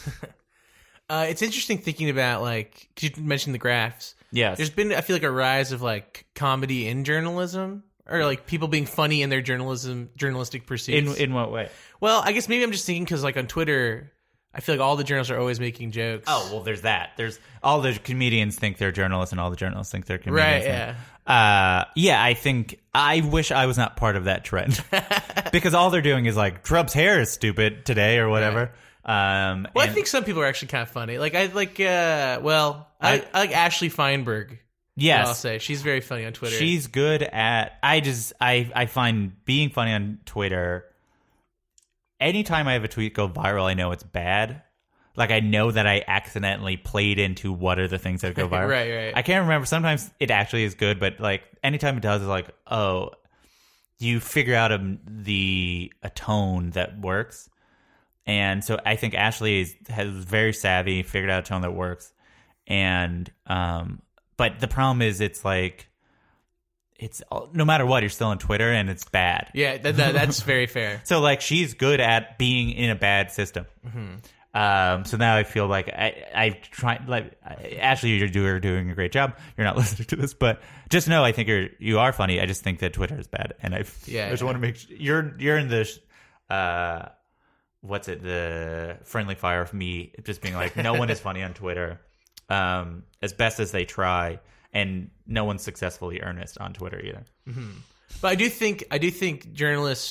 uh, it's interesting thinking about like 'cause you mentioned the graphs. Yes, there's been I feel like a rise of like comedy in journalism, or like people being funny in their journalism journalistic pursuits. In in what way? Well, I guess maybe I'm just thinking because like on Twitter, I feel like all the journalists are always making jokes. Oh, well, there's that. There's all the comedians think they're journalists, and all the journalists think they're comedians. Right, yeah. Uh, yeah, I think, I wish I was not part of that trend. Because all they're doing is like, Trump's hair is stupid today, or whatever. Right. Um, well, and, I think some people are actually kind of funny. Like, I like, uh, well, I, I, I like Ashley Feinberg. Yes. I'll say. She's very funny on Twitter. She's good at, I just, I, I find being funny on Twitter, anytime I have a tweet go viral, I know it's bad. Like, I know that I accidentally played into what are the things that go viral. Right, right. I can't remember. Sometimes it actually is good, but, like, anytime it does, it's like, oh, you figure out a, the a tone that works. And so I think Ashley is, has very savvy, figured out a tone that works. And, um, but the problem is it's like, it's no matter what, you're still on Twitter and it's bad. Yeah, that, that, that's very fair. So, like, she's good at being in a bad system. Mm-hmm. Um, so now I feel like I, I try, like, Ashley, you're doing, you're doing a great job. You're not listening to this, but just know I think you're, you are funny. I just think that Twitter is bad. And I, yeah, I just yeah. want to make sure you're, you're in the, uh, what's it, the friendly fire of me just being like, no one is funny on Twitter, um, as best as they try. And no one's successfully earnest on Twitter either. Mm-hmm. But I do think, I do think journalists,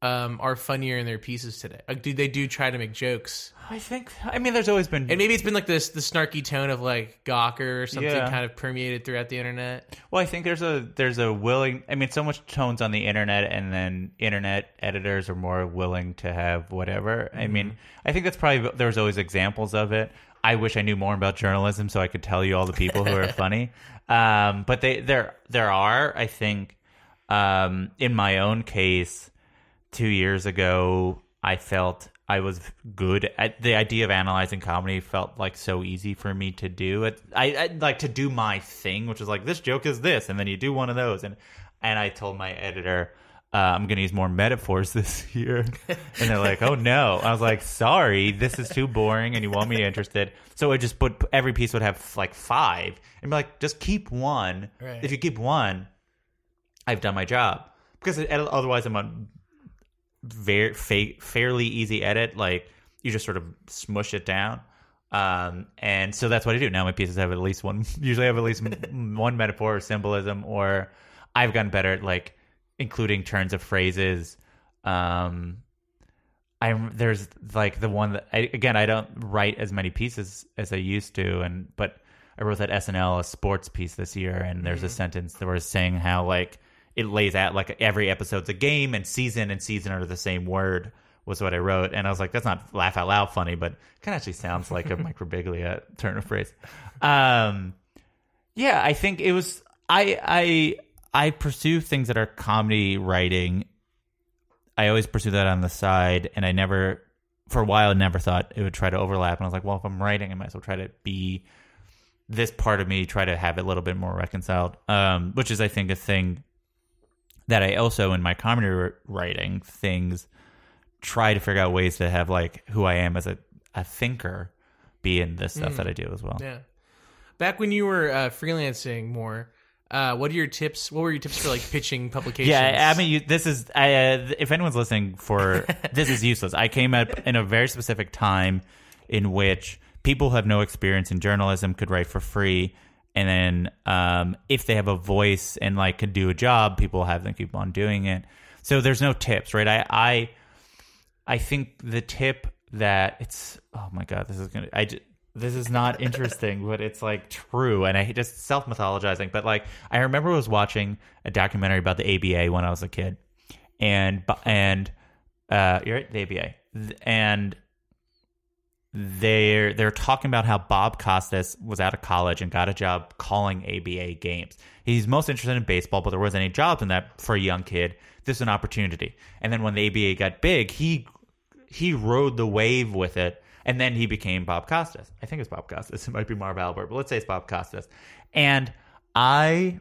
um, are funnier in their pieces today? Like, do they do try to make jokes? I think. I mean, there's always been, and maybe it's been like this, the snarky tone of like Gawker or something, Yeah. kind of permeated throughout the internet. Well, I think there's a there's a willing. I mean, so much tones on the internet, and then internet editors are more willing to have whatever. Mm-hmm. I mean, I think that's probably there's always examples of it. I wish I knew more about journalism so I could tell you all the people who are funny. Um, but they there there are. I think um, in my own case, two years ago, I felt I was good at the idea of analyzing comedy. Felt like so easy for me to do it. I, I like to do my thing, which is like, this joke is this, and then you do one of those. And and I told my editor, uh, I'm going to use more metaphors this year. And they're like, oh no. I was like, sorry, this is too boring, and you want me interested. So I just put every piece would have like five, and be like, just keep one. Right. If you keep one, I've done my job, because it, otherwise I'm on very fa- fairly easy edit. Like, you just sort of smush it down, um and so that's what I do now. My pieces have at least one usually have at least one metaphor or symbolism, or I've gotten better at like including turns of phrases. um I'm there's like the one that I, again, I don't write as many pieces as I used to, and but I wrote that S N L a sports piece this year, and there's mm-hmm. a sentence that was saying how like it lays out like every episode's a game, and season and season are the same word, was what I wrote. And I was like, that's not laugh out loud funny, but it kind of actually sounds like a Mike Birbiglia turn of phrase. Um, yeah, I think it was, I, I, I pursue things that are comedy writing. I always pursue that on the side. And I never, for a while, never thought it would try to overlap. And I was like, well, if I'm writing, I might as well try to be this part of me, try to have it a little bit more reconciled. Um, which is, I think, a thing that I also, in my comedy writing things, try to figure out ways to have like who I am as a, a thinker be in this stuff mm. that I do as well. Yeah. Back when you were uh, freelancing more, uh, what are your tips? What were your tips for like pitching publications? Yeah, I mean, you, this is, I, uh, if anyone's listening for, this is useless. I came up in a very specific time in which people who have no experience in journalism could write for free. And then um, if they have a voice and like could do a job, people have them keep on doing it. So there's no tips, right? I I, I think the tip that it's, oh my God, this is gonna I just, this is not interesting, but it's like true, and I just self mythologizing. But like I remember I was watching a documentary about the A B A when I was a kid, and and uh, you're right, the A B A, and they're they're talking about how Bob Costas was out of college and got a job calling A B A games. He's most interested in baseball, but there wasn't any jobs in that for a young kid. This is an opportunity. And then when the A B A got big, he he rode the wave with it, and then he became Bob Costas. I think it's Bob Costas. It might be Marv Albert, but let's say it's Bob Costas. And I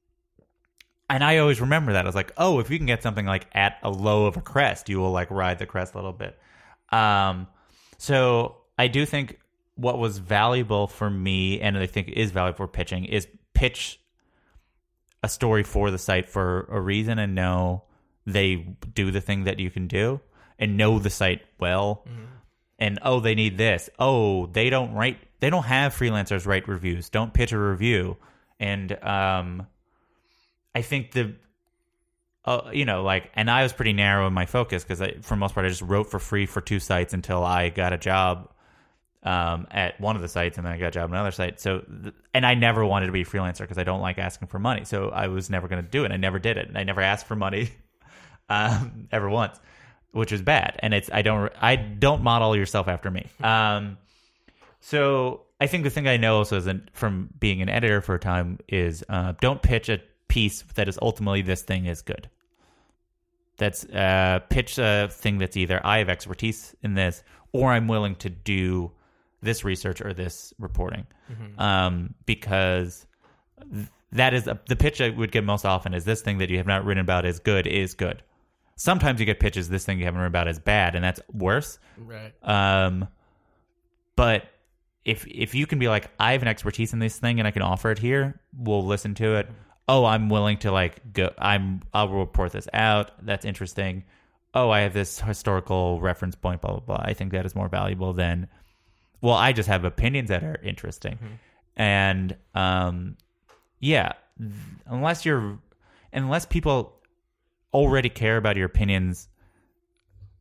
and I always remember that. I was like, oh, if you can get something like at a low of a crest, you will like ride the crest a little bit. Um, so I do think what was valuable for me, and I think is valuable for pitching, is pitch a story for the site for a reason and know they do the thing that you can do and know the site well. Mm-hmm. And, oh, they need this. Oh, they don't write, they don't have freelancers write reviews. Don't pitch a review. And um, I think the, uh, you know, like, and I was pretty narrow in my focus because for the most part, I just wrote for free for two sites until I got a job um, at one of the sites, and then I got a job at another site. So, and I never wanted to be a freelancer because I don't like asking for money. So I was never going to do it. I never did it. And I never asked for money um, ever once, which is bad. And it's, I don't, I don't model yourself after me. Um, so I think the thing I know also is from being an editor for a time is uh, don't pitch a piece that is ultimately this thing is good. That's uh, pitch a thing that's either I have expertise in this or I'm willing to do this research or this reporting. Mm-hmm. Um, because th- that is a, the pitch I would get most often is this thing that you have not written about is good is good. Sometimes you get pitches, this thing you haven't written about is bad, and that's worse. Right. Um, but if if you can be like, I have an expertise in this thing and I can offer it here, we'll listen to it. Oh, I'm willing to like go. I'm. I'll report this out. That's interesting. Oh, I have this historical reference point. Blah blah blah. I think that is more valuable than. Well, I just have opinions that are interesting, mm-hmm. and um, yeah, unless you're, unless people already care about your opinions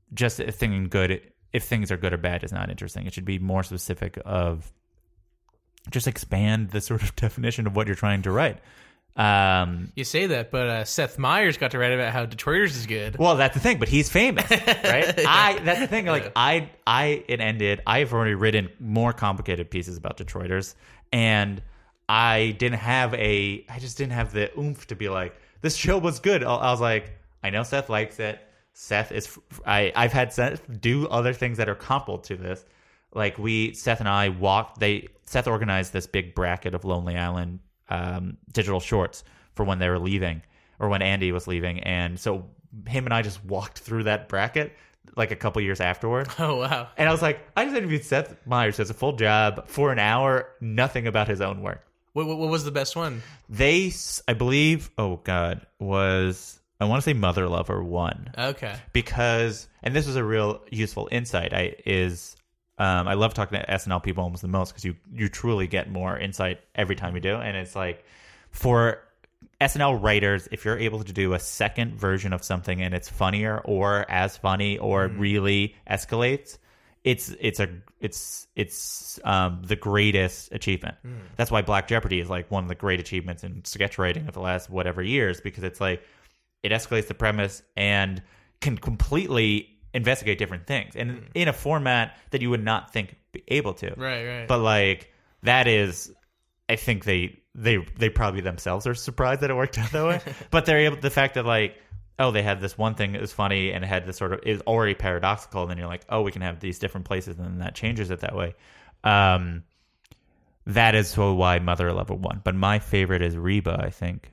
just thinking good, if things are good or bad is not interesting. It should be more specific of just expand the sort of definition of what you're trying to write. Um, You say that, but uh, Seth Meyers got to write about how Detroiters is good. well, that's the thing, but he's famous, right? I that's the thing. Like I, I it ended. I've already written more complicated pieces about Detroiters, and I didn't have a. I just didn't have the oomph to be like, this show was good. I I was like, I know Seth likes it. Seth is. I I've had Seth do other things that are comparable to this. Like we, Seth and I walked. They Seth organized this big bracket of Lonely Island um, digital shorts for when they were leaving, or when Andy was leaving, and so him and I just walked through that bracket like a couple years afterward. Oh wow! And I was like, I just interviewed Seth Meyers, who has a full job for an hour, nothing about his own work. What, what, what was the best one? They, I believe, oh god, was I want to say Mother Lover one. Okay. Because, and this was a real useful insight. I is. Um, I love talking to S N L people almost the most because you, you truly get more insight every time you do. And it's like, for S N L writers, if you're able to do a second version of something and it's funnier or as funny or mm. really escalates, it's it's a it's it's um, the greatest achievement. Mm. That's why Black Jeopardy is like one of the great achievements in sketch writing of the last whatever years, because it's like it escalates the premise and can completely investigate different things, and mm. in a format that you would not think be able to. Right, right. But like that is, I think they they they probably themselves are surprised that it worked out that way. But they're able, the fact that like, oh, they had this one thing that was funny and it had this sort of is already paradoxical, and then you're like, oh, we can have these different places, and then that changes it that way. Um, that is so why Mother Level One. But my favorite is Reba. I think.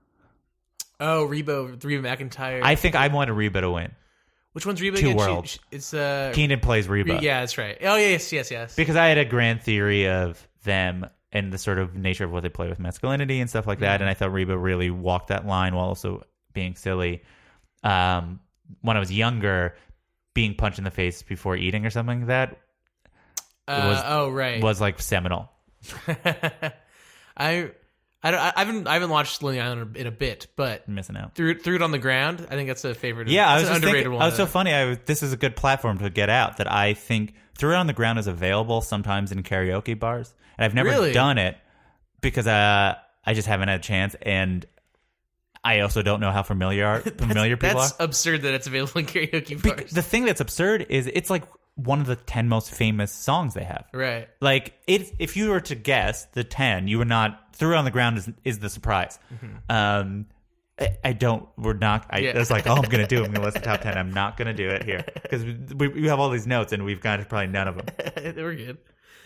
Oh, Reba, Reba McEntire. I think I want Reba to win. Which one's Reba Two again? Worlds. She, it's uh, Keenan plays Reba. Re- yeah, that's right. Oh, yes, yes, yes. Because I had a grand theory of them and the sort of nature of what they play with masculinity and stuff like that, mm-hmm. and I thought Reba really walked that line while also being silly. Um, when I was younger, being punched in the face before eating or something like that uh, was oh right was like seminal. I. I, don't, I haven't I haven't watched Lonely Island in a bit, but I'm missing out. Threw, threw it on the ground. I think that's a favorite. Yeah, I was an just underrated thinking, one. I was so funny. I was, this is a good platform to get out. That I think Threw It on the Ground is available sometimes in karaoke bars, and I've never really? done it because uh, I just haven't had a chance, and I also don't know how familiar are, familiar that's, people that's are. That's absurd that it's available in karaoke Be- bars. the thing that's absurd is it's like one of the ten most famous songs they have. Right. Like, it, if you were to guess the ten, you would not... Threw It on the Ground is, is the surprise. Mm-hmm. Um, I, I don't... We're not... I, yeah. It's like, oh, I'm going to do it. I'm going to list the top ten. I'm not going to do it here. Because we, we have all these notes, and we've got probably none of them. We're good.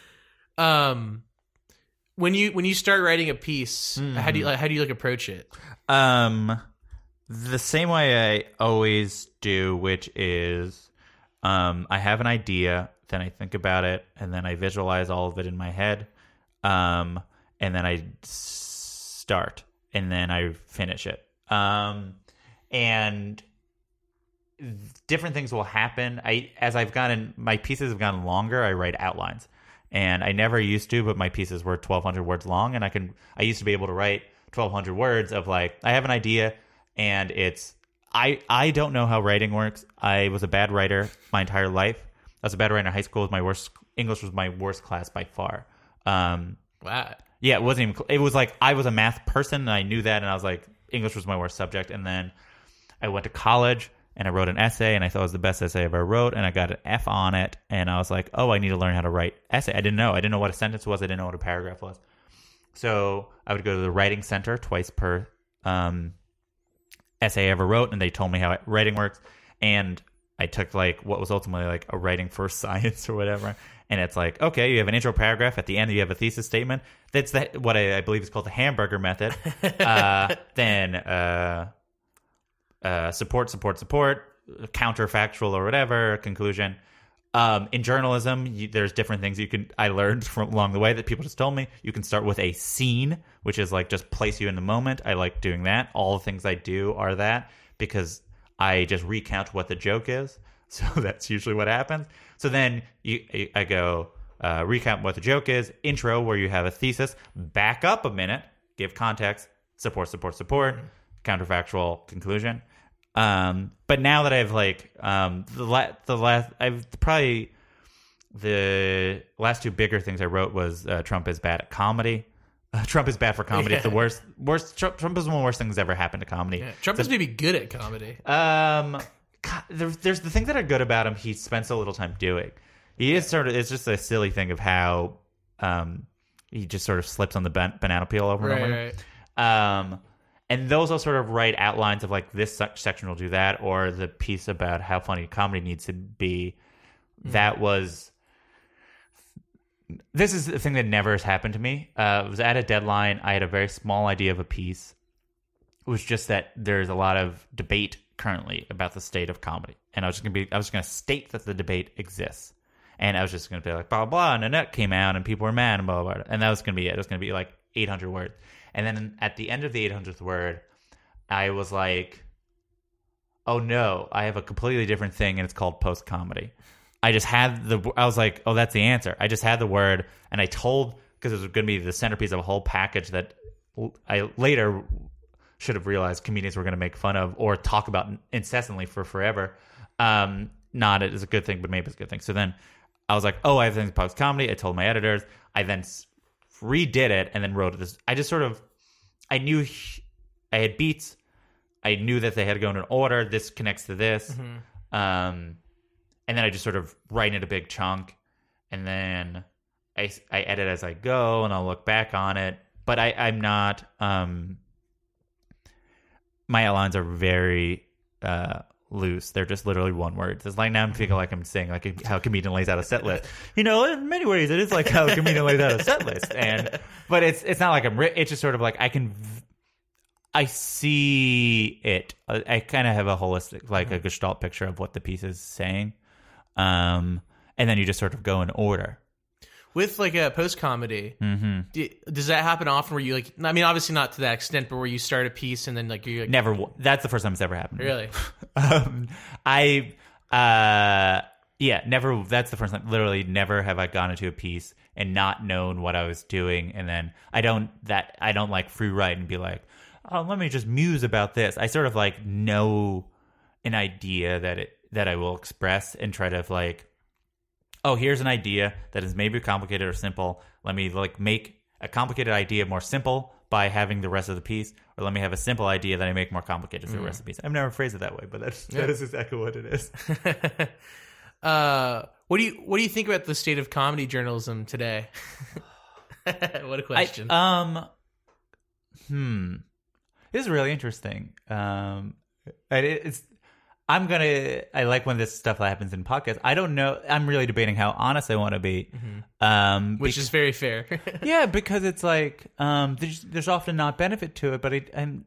Um, when you when you start writing a piece, mm-hmm. how do you like, how do you like approach it? Um, the same way I always do, which is... Um, I have an idea, then I think about it, and then I visualize all of it in my head, um, and then I start, and then I finish it. Um, and different things will happen. I as I've gotten, my pieces have gotten longer, I write outlines. And I never used to, but my pieces were twelve hundred words long, and I can. I used to be able to write twelve hundred words of like, I have an idea, and it's... I, I don't know how writing works. I was a bad writer my entire life. I was a bad writer in high school. It was my worst English was my worst class by far. Um, wow. Yeah, it wasn't even. It was like I was a math person, and I knew that, and I was like, English was my worst subject. And then I went to college, and I wrote an essay, and I thought it was the best essay I ever wrote, and I got an F on it. And I was like, oh, I need to learn how to write essay. I didn't know. I didn't know what a sentence was. I didn't know what a paragraph was. So I would go to the writing center twice per. Um, essay I ever wrote, and they told me how writing works, and I took like what was ultimately like a writing first science or whatever, and it's like, okay, you have an intro paragraph, at the end you have a thesis statement. That's that what I, I believe is called the hamburger method. uh, then uh, uh, support support support counterfactual or whatever conclusion. Um, in journalism, you, there's different things you can. I learned from along the way that people just told me. You can start with a scene, which is like just place you in the moment. I like doing that. All the things I do are that because I just recount what the joke is. So that's usually what happens. So then you, I go uh, recount what the joke is. Intro, where you have a thesis. Back up a minute, give context. Support, support, support. Counterfactual conclusion. Um, but now that I've like um the la- the last I've probably the last two bigger things I wrote was uh, Trump is bad at comedy. Uh, Trump is bad for comedy. Yeah. It's the worst. Worst. Trump, Trump is one of the worst things that's ever happened to comedy. Yeah. Trump is maybe good at comedy. Um, God, there, there's the things that are good about him. He spends so little time doing. He is sort of. It's just a silly thing of how um he just sort of slips on the ban- banana peel over and Right, over. right. Um, and those will sort of write outlines of like this sec- section will do that, or the piece about how funny comedy needs to be. Mm. That was. This is the thing that never has happened to me. Uh, it was at a deadline. I had a very small idea of a piece. It was just that there's a lot of debate currently about the state of comedy, and I was just gonna be, I was gonna state that the debate exists, and I was just gonna be like blah blah. And Annette came out, and people were mad, and blah blah, blah. And that was gonna be it. It was gonna be like eight hundred words, and then at the end of the eight hundredth word, I was like, oh no, I have a completely different thing, and it's called post comedy. I just had the, I was like, oh, that's the answer. I just had the word, and I told, because it was going to be the centerpiece of a whole package that I later should have realized comedians were going to make fun of or talk about incessantly for forever. Um, not it is a good thing, but maybe it's a good thing. So then I was like, oh, I have things post comedy. I told my editors. I then redid it and then wrote this. I just sort of, I knew I had beats. I knew that they had to go in an order. This connects to this. Mm-hmm. Um, And then I just sort of write in a big chunk, and then I, I edit as I go, and I'll look back on it. But I, I'm not... Um, my outlines are very uh, loose. They're just literally one word. It's like now I'm feeling like I'm saying like how a comedian lays out a set list. You know, in many ways, it is like how a comedian lays out a set list. And But it's it's not like I'm... It's just sort of like I can... I see it. I, I kind of have a holistic, like a gestalt picture of what the piece is saying. Um, and then you just sort of go in order. With like a post comedy, mm-hmm. do, does that happen often? Where you like, I mean, obviously not to that extent, but where you start a piece and then like you like, never. That's the first time it's ever happened. Really? um, I, uh, yeah, never. That's the first time. Literally, never have I gone into a piece and not known what I was doing, and then I don't that I don't like free write and be like, oh, let me just muse about this. I sort of like know an idea that it. that I will express and try to like, oh, here's an idea that is maybe complicated or simple. Let me like make a complicated idea more simple by having the rest of the piece, or let me have a simple idea that I make more complicated through mm. the rest of the piece. I've never phrased it that way, but that's, yeah. that is exactly what it is. uh, what do you what do you think about the state of comedy journalism today? What a question. I, um, hmm, this is really interesting. Um, it, it's. I'm going to, I like when this stuff happens in podcasts. I don't know. I'm really debating how honest I want to be. Mm-hmm. Um, Which because, is very fair. Yeah, because it's like, um, there's, there's often not benefit to it, but I, I'm,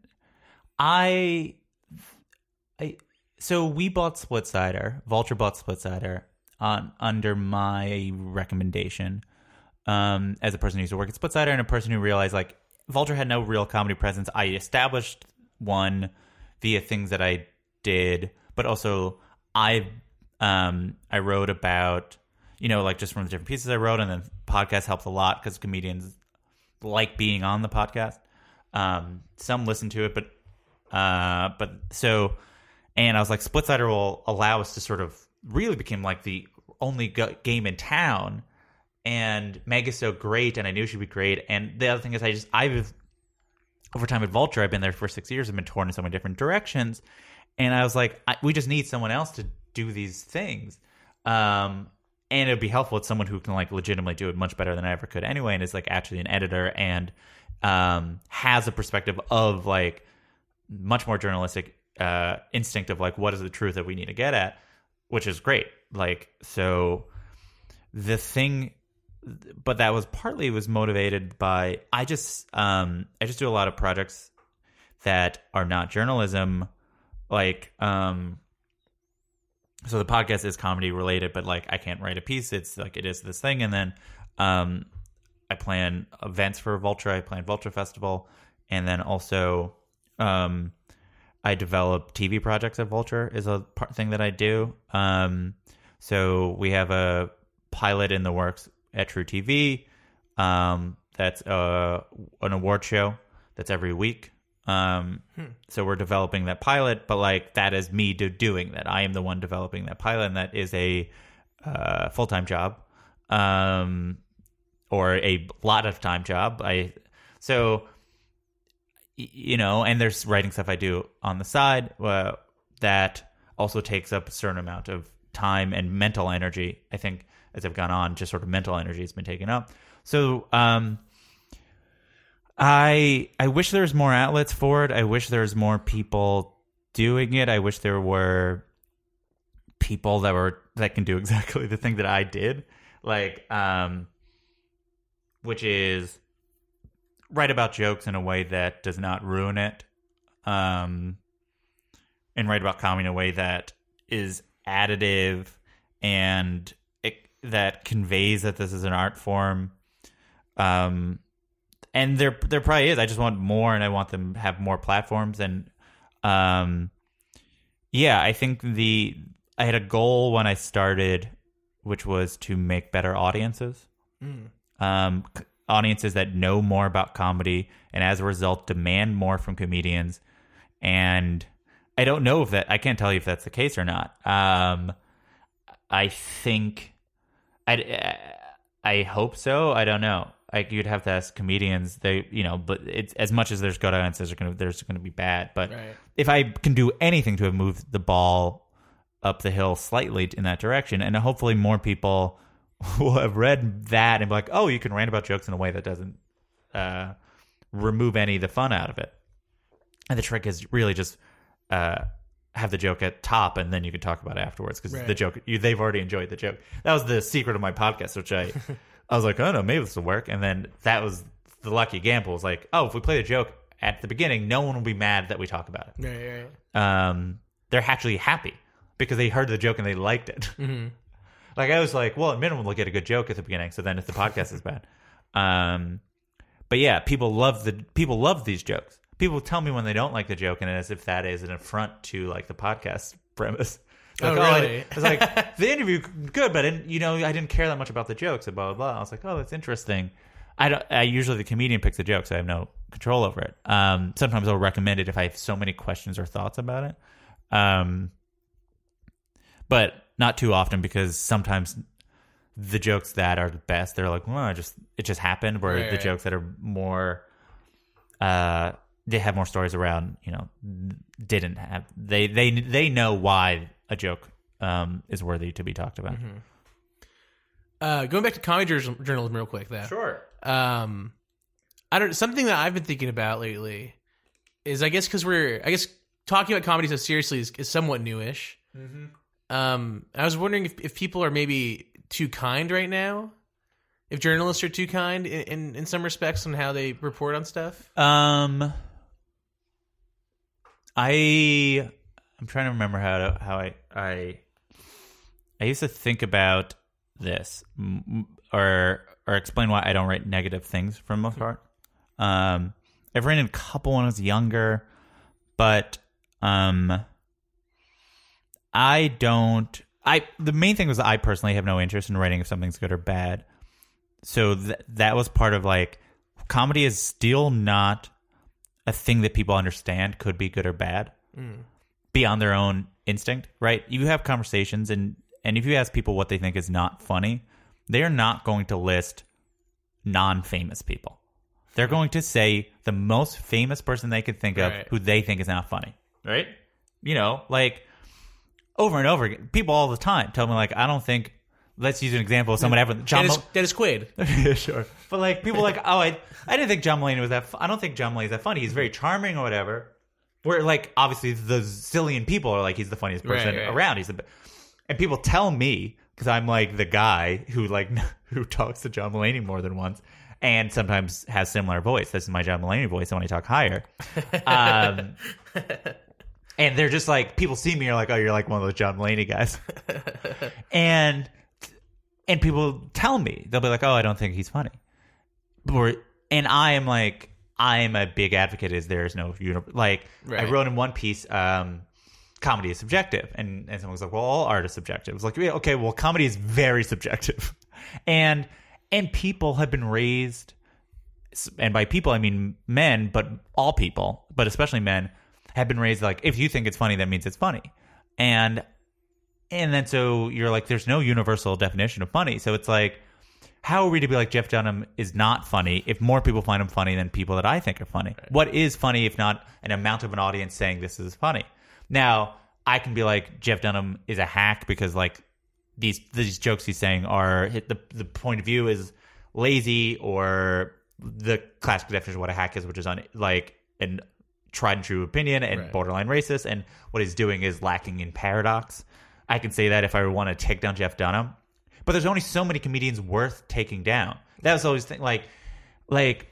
I, I, so we bought Splitsider, Vulture bought Splitsider on, under my recommendation, um, as a person who used to work at Splitsider and a person who realized like Vulture had no real comedy presence. I established one via things that I did. But also, I um, I wrote about, you know, like just from the different pieces I wrote, and then podcast helps a lot because comedians like being on the podcast. Um, some listen to it, but uh, but so, and I was like, Splitsider will allow us to sort of really become like the only go- game in town, and Meg is so great, and I knew she'd be great. And the other thing is, I just I've over time at Vulture, I've been there for six years, I've been torn in so many different directions. And I was like, I, we just need someone else to do these things. Um, and it would be helpful with someone who can like legitimately do it much better than I ever could anyway, and is like actually an editor and um, has a perspective of like much more journalistic uh, instinct of like what is the truth that we need to get at, which is great. Like, so the thing, but that was partly was motivated by, I just, um, I just do a lot of projects that are not journalism. Like, um, so the podcast is comedy related, but like I can't write a piece. It's like it is this thing, and then um, I plan events for Vulture. I plan Vulture Festival, and then also um, I develop T V projects at Vulture is a part thing that I do. Um, so we have a pilot in the works at True T V. Um, that's uh, an award show that's every week. Um, hmm. So we're developing that pilot, but like that is me do- doing that. I am the one developing that pilot, and that is a uh, full time job, um, or a lot of time job. I so y- you know, and there's writing stuff I do on the side uh, that also takes up a certain amount of time and mental energy. I think as I've gone on, just sort of mental energy has been taken up. So. Um, I I wish there was more outlets for it. I wish there was more people doing it. I wish there were people that were that can do exactly the thing that I did, like um, which is write about jokes in a way that does not ruin it, um, and write about comedy in a way that is additive and it, that conveys that this is an art form. Um. And there, there probably is. I just want more, and I want them to have more platforms. And, um, yeah, I think the I had a goal when I started, which was to make better audiences, mm. um, audiences that know more about comedy, and as a result, demand more from comedians. And I don't know if that. I can't tell you if that's the case or not. Um, I think I, I hope so. I don't know. Like you'd have to ask comedians, they you know, but it's as much as there's good audiences, are gonna there's gonna be bad. But right. if I can do anything to have moved the ball up the hill slightly in that direction, and hopefully more people will have read that and be like, oh, you can rant about jokes in a way that doesn't uh, remove any of the fun out of it. And the trick is really just uh, have the joke at top, and then you can talk about it afterwards because right. the joke you, they've already enjoyed the joke. That was the secret of my podcast, which I. I was like, oh, no, maybe this will work. And then that was the lucky gamble. It was like, oh, if we play the joke at the beginning, no one will be mad that we talk about it. Right, right, right. Um, they're actually happy because they heard the joke and they liked it. Mm-hmm. Like, I was like, well, at minimum, they'll get a good joke at the beginning. So then if the podcast is bad. Um, but yeah, people love the people love these jokes. People tell me when they don't like the joke, and as if that is an affront to like the podcast premise. Like, oh, oh, really? I, I was like, the interview good, but I didn't, you know, I didn't care that much about the jokes and blah, blah, blah. I was like, oh, that's interesting. I don't, I usually, the comedian picks the joke, so I have no control over it. Um, sometimes I'll recommend it if I have so many questions or thoughts about it. Um, but not too often, because sometimes the jokes that are the best, they're like, well, I just, it just happened, where right, the right. jokes that are more, uh, they have more stories around, you know, didn't have, they, they, they know why a joke um, is worthy to be talked about. Mm-hmm. Uh, going back to comedy journalism real quick, though. Sure. Um, I don't. Something that I've been thinking about lately is, I guess, because we're, I guess, talking about comedy so seriously is, is somewhat newish. Mm-hmm. Um, I was wondering if, if people are maybe too kind right now. If journalists are too kind in, in, in some respects on how they report on stuff. Um, I. I'm trying to remember how to, how I, I I used to think about this or or explain why I don't write negative things for the most part. Um, I've written a couple when I was younger, but um, I don't. I the main thing was that I personally have no interest in writing if something's good or bad. So th- that was part of like comedy is still not a thing that people understand could be good or bad. Mm. Beyond their own instinct, right? You have conversations, and, and if you ask people what they think is not funny, they're not going to list non-famous people. They're going to say the most famous person they could think of right. who they think is not funny, right? You know, like over and over again, people all the time tell me like, I don't think. Let's use an example of someone ever. John Dennis, Mo- Dennis Quaid. Sure, but like people like, oh, I I didn't think John Mulaney was that. Fu- I don't think John Mulaney is that funny. He's very charming or whatever. Where, like, obviously the zillion people are like, he's the funniest person right, right. around. He's the, and people tell me, because I'm like the guy who like who talks to John Mulaney more than once, and sometimes has similar voice. This is my John Mulaney voice. I want to talk higher. Um, and they're just like, people see me, are like, oh, you're like one of those John Mulaney guys. and and people tell me, they'll be like, oh, I don't think he's funny. Or, and I am like. I am a big advocate is there is no universe. Like, right. I wrote in one piece, um, comedy is subjective. And, and someone was like, well, all art is subjective. It was like, okay, well, comedy is very subjective. and and people have been raised and by people I mean men, but all people, but especially men, have been raised like, if you think it's funny, that means it's funny. And and then so you're like, there's no universal definition of funny. So it's like, how are we to be like, Jeff Dunham is not funny if more people find him funny than people that I think are funny? Right. What is funny if not an amount of an audience saying this is funny? Now, I can be like, Jeff Dunham is a hack because like these these jokes he's saying are, the the point of view is lazy, or the classic definition of what a hack is, which is on like an tried and true opinion and right. borderline racist, and what he's doing is lacking in paradox. I can say that if I want to take down Jeff Dunham, but there's only so many comedians worth taking down. That was always thing, like like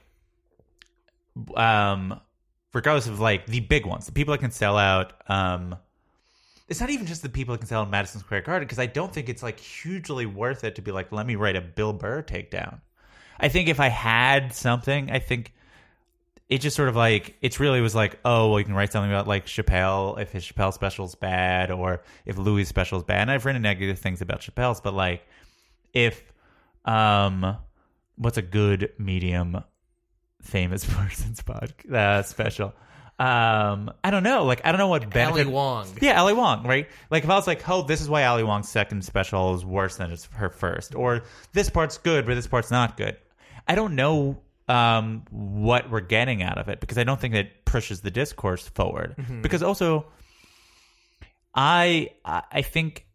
um regardless of like the big ones, the people that can sell out. Um, it's not even just the people that can sell out Madison Square Garden, because I don't think it's like hugely worth it to be like, let me write a Bill Burr takedown. I think if I had something, I think it just sort of like, it's really was like, oh, well, you can write something about like Chappelle, if his Chappelle special's bad, or if Louis' special's bad. And I've written negative things about Chappelle's, but like if, um, what's a good medium famous person's pod, uh, special? Um, I don't know. Like, I don't know what benefit. Ali Wong. Yeah, Ali Wong, right? Like, if I was like, oh, this is why Ali Wong's second special is worse than his, her first, or this part's good, but this part's not good. I don't know um, what we're getting out of it, because I don't think it pushes the discourse forward. Mm-hmm. Because also, I I think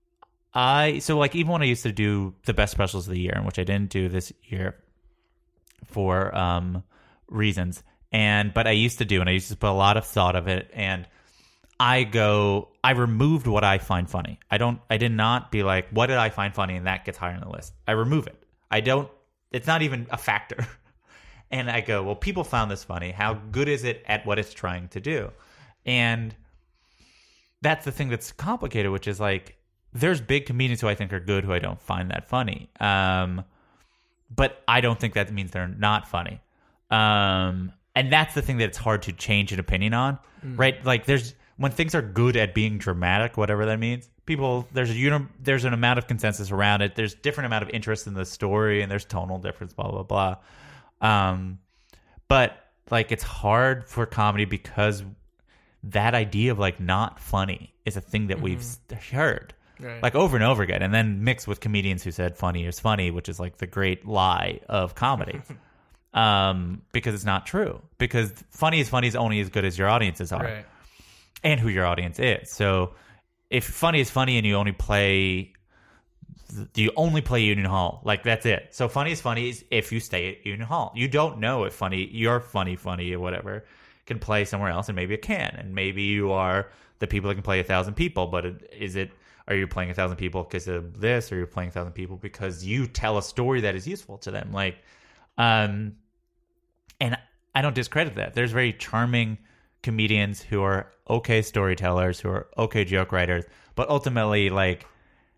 I so like even when I used to do the best specials of the year, which I didn't do this year for um, reasons. And but I used to do, and I used to put a lot of thought of it. And I go, I removed what I find funny. I don't, I did not be like, what did I find funny, and that gets higher on the list. I remove it. I don't. It's not even a factor. And I go, well, people found this funny. How good is it at what it's trying to do? And that's the thing that's complicated, which is like, there's big comedians who I think are good who I don't find that funny. Um, but I don't think that means they're not funny. Um, and that's the thing that it's hard to change an opinion on, mm. right? Like there's, when things are good at being dramatic, whatever that means, people, there's a uni- there's an amount of consensus around it. There's different amount of interest in the story, and there's tonal difference, blah, blah, blah. Um, but like, it's hard for comedy because that idea of like not funny is a thing that mm-hmm. we've heard right. like over and over again. And then mixed with comedians who said funny is funny, which is like the great lie of comedy. um, because it's not true, because funny is funny is only as good as your audiences are. Right. And who your audience is. So if funny is funny and you only play, you only play Union Hall, like that's it. So funny is funny is if you stay at Union Hall. You don't know if funny, you're funny, funny or whatever can play somewhere else, and maybe it can. And maybe you are the people that can play a thousand people, but is it, are you playing a thousand people because of this, or you're playing a thousand people because you tell a story that is useful to them? Like, um, and I don't discredit that. There's very charming comedians who are okay storytellers, who are okay joke writers, but ultimately like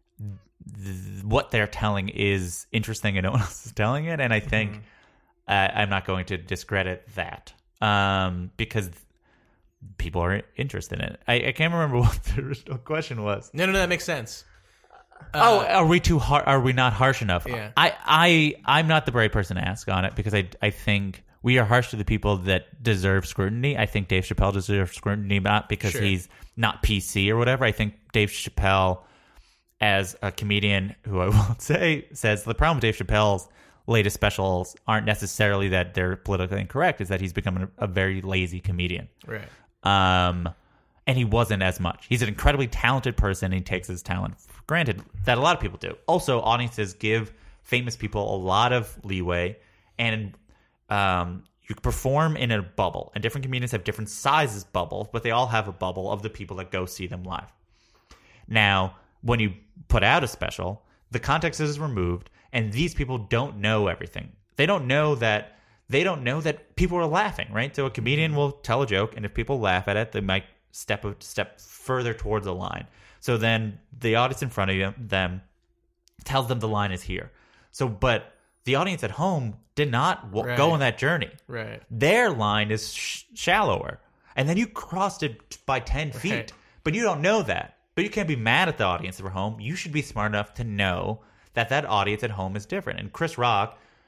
th- what they're telling is interesting and no one else is telling it. And I think mm-hmm. uh, I'm not going to discredit that um, because people are interested in it. I, I can't remember what the original question was. No, no, no, that makes sense. Uh, oh, are we too har- Are we not harsh enough? Yeah. I, I, I'm not the right person to ask on it, because I, I think we are harsh to the people that deserve scrutiny. I think Dave Chappelle deserves scrutiny, not because sure. he's not P C or whatever. I think Dave Chappelle, as a comedian who I won't say, says the problem with Dave Chappelle's latest specials aren't necessarily that they're politically incorrect, is that he's become a, a very lazy comedian. Right. Um, and he wasn't as much. He's an incredibly talented person, and he takes his talent for granted, that a lot of people do. Also, audiences give famous people a lot of leeway, and um, you perform in a bubble. And different comedians have different sizes bubbles, but they all have a bubble of the people that go see them live. Now, when you put out a special, the context is removed, and these people don't know everything. They don't know that they don't know that people are laughing, right? So a comedian will tell a joke, and if people laugh at it, they might step a step further towards the line. So then the audience in front of them tells them the line is here. So, but the audience at home did not w- right. go on that journey. Right. Their line is sh- shallower, and then you crossed it by ten feet, right. but you don't know that. But you can't be mad at the audience at home. You should be smart enough to know that that audience at home is different. And Chris Rock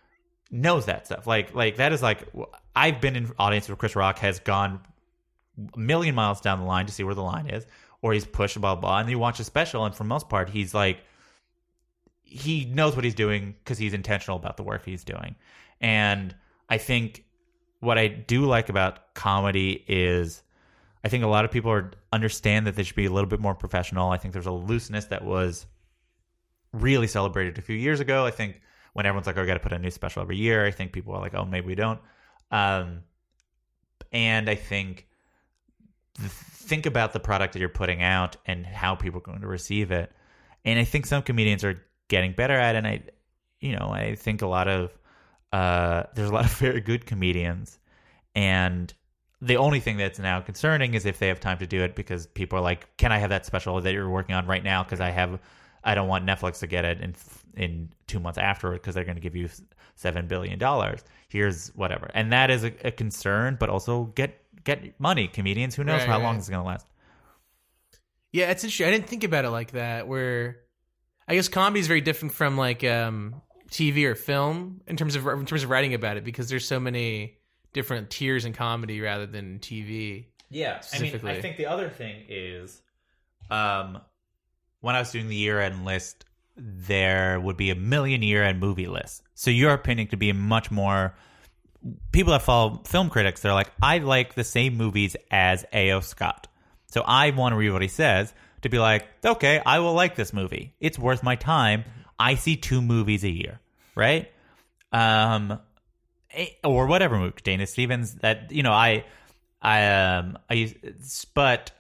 knows that stuff. Like, like that is like, I've been in audience where Chris Rock has gone a million miles down the line to see where the line is, or he's pushed blah, blah, and you watch a special, and for the most part, he's like, he knows what he's doing because he's intentional about the work he's doing. And I think what I do like about comedy is I think a lot of people are understand that they should be a little bit more professional. I think there's a looseness that was really celebrated a few years ago. I think when everyone's like, oh, I got to put a new special every year, I think people are like, oh, maybe we don't. Um, and I think think about the product that you're putting out and how people are going to receive it. And I think some comedians are getting better at it. And I, you know, I think a lot of, uh, there's a lot of very good comedians. And the only thing that's now concerning is if they have time to do it, because people are like, can I have that special that you're working on right now? Because I have, I don't want Netflix to get it in in two months afterward because they're going to give you seven billion dollars. Here's whatever. And that is a, a concern, but also get get money. Comedians, who knows Right, how right. long it's going to last. Yeah, it's interesting. I didn't think about it like that, where I guess comedy is very different from like um, T V or film in terms of in terms of writing about it, because there's so many different tiers in comedy rather than T V. Yeah, I mean, specifically. I think the other thing is, um, when I was doing the year-end list, there would be a million year-end movie lists. So your opinion could be much more. People that follow film critics, they're like, I like the same movies as A O. Scott, so I want to read what he says to be like, okay, I will like this movie. It's worth my time. I see two movies a year, right? Um, or whatever movie, Dana Stevens. That you know, I, I, um, I, use, but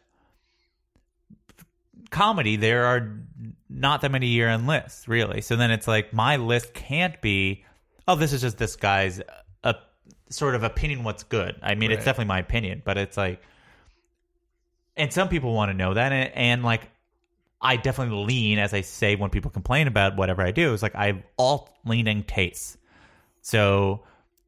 comedy, there are not that many year-end lists, really. So then it's like, my list can't be, oh, this is just this guy's uh, sort of opinion what's good. I mean, Right. it's definitely my opinion, but it's like, and some people want to know that, and, and like, I definitely lean, as I say when people complain about whatever I do, it's like I have alt-leaning tastes. So,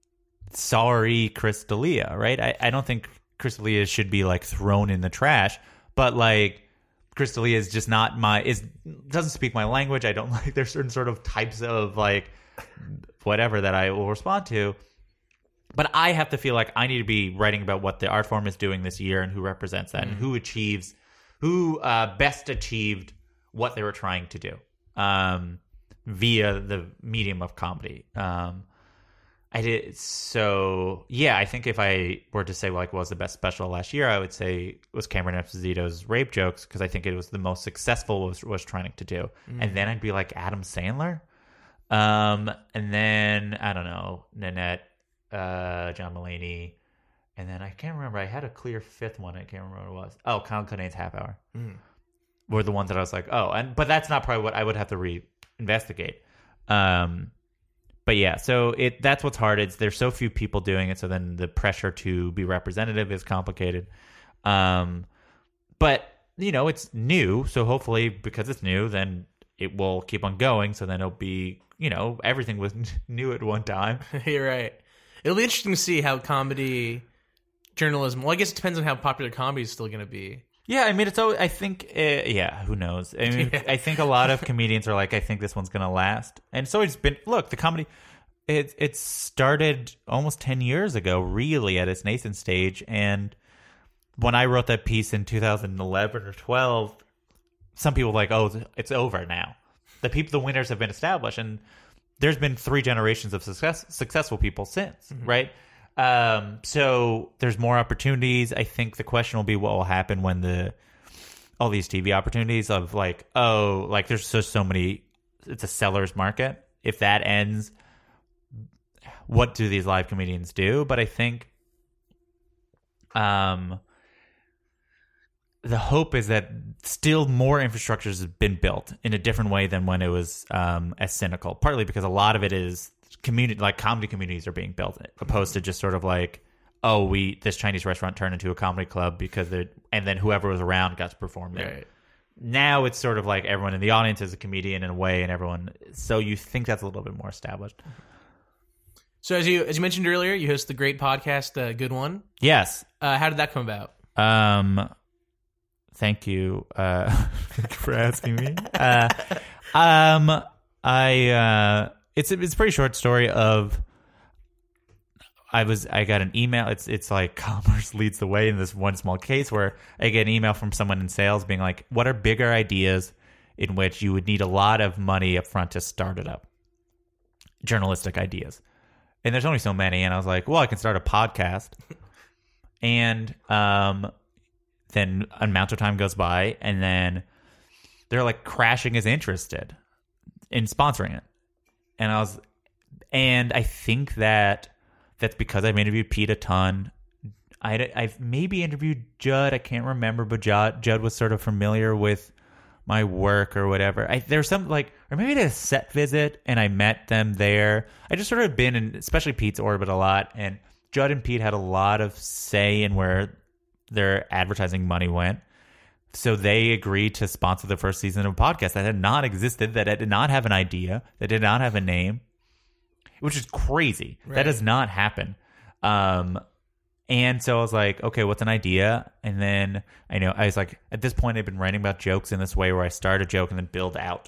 sorry, Chris D'Elia, right? I, I don't think Chris D'Elia should be like thrown in the trash, but like, Chris D'Elia is just not my is doesn't speak my language. I don't like there's certain sort of types of like whatever that I will respond to. But I have to feel like I need to be writing about what the art form is doing this year and who represents that, mm. and who achieves who uh, best achieved what they were trying to do um, via the medium of comedy. Um, I did so. Yeah, I think if I were to say like what was the best special last year, I would say it was Cameron Esposito's Rape Jokes, because I think it was the most successful was was trying to do. Mm. And then I'd be like Adam Sandler, um, and then I don't know Nanette, uh, John Mulaney, and then I can't remember. I had a clear fifth one. I can't remember what it was. Oh, Colin Kildane's Half Hour mm. were the ones that I was like, oh, and but that's not probably what I would have to re-investigate. Um, But yeah, so it that's what's hard. It's there's so few people doing it, so then the pressure to be representative is complicated. Um, but you know, it's new, so hopefully because it's new, then it will keep on going. So then it'll be, you know, everything was new at one time. You're right. It'll be interesting to see how comedy journalism. Well, I guess it depends on how popular comedy is still going to be. Yeah, I mean, it's always, I think, uh, yeah, who knows? I mean, Yeah. I think a lot of comedians are like, I think this one's going to last. And so it's been, look, the comedy, it, it started almost ten years ago, really, at its nascent stage. And when I wrote that piece in two thousand eleven or twelve, some people were like, oh, it's over now. The people, the winners have been established. And there's been three generations of success, successful people since, mm-hmm. right? Um, so there's more opportunities. I think the question will be what will happen when the all these T V opportunities of like, oh, like there's just so many, it's a seller's market. If that ends, what do these live comedians do? But I think um, the hope is that still more infrastructures have been built in a different way than when it was um, as cynical, partly because a lot of it is community, like comedy communities are being built, opposed to just sort of like, oh, we this Chinese restaurant turned into a comedy club because they're, and then whoever was around got to perform there. Right. Now it's sort of like everyone in the audience is a comedian in a way, and everyone. So you think that's a little bit more established. So as you as you mentioned earlier, you host the great podcast, uh, Good One. Yes. Uh, how did that come about? Um. Thank you. Uh, thank you for asking me. Uh, um. I. Uh. It's a, it's a pretty short story of I was I got an email. It's it's like commerce leads the way in this one small case where I get an email from someone in sales being like, what are bigger ideas in which you would need a lot of money up front to start it up? Journalistic ideas. And there's only so many. And I was like, well, I can start a podcast. And um, then an amount of time goes by, and then they're like, Crashing is interested in sponsoring it. And I was, and I think that that's because I've interviewed Pete a ton. I, I've maybe interviewed Judd. I can't remember, but Judd, Judd was sort of familiar with my work or whatever. I, there's some like, or maybe I did a set visit and I met them there. I just sort of been in, especially Pete's orbit a lot. And Judd and Pete had a lot of say in where their advertising money went. So they agreed to sponsor the first season of a podcast that had not existed, that did not have an idea, that did not have a name, which is crazy. Right. That does not happen. Um, and so I was like, okay, what's an idea? And then I know I was like, at this point, I've been writing about jokes in this way where I start a joke and then build out.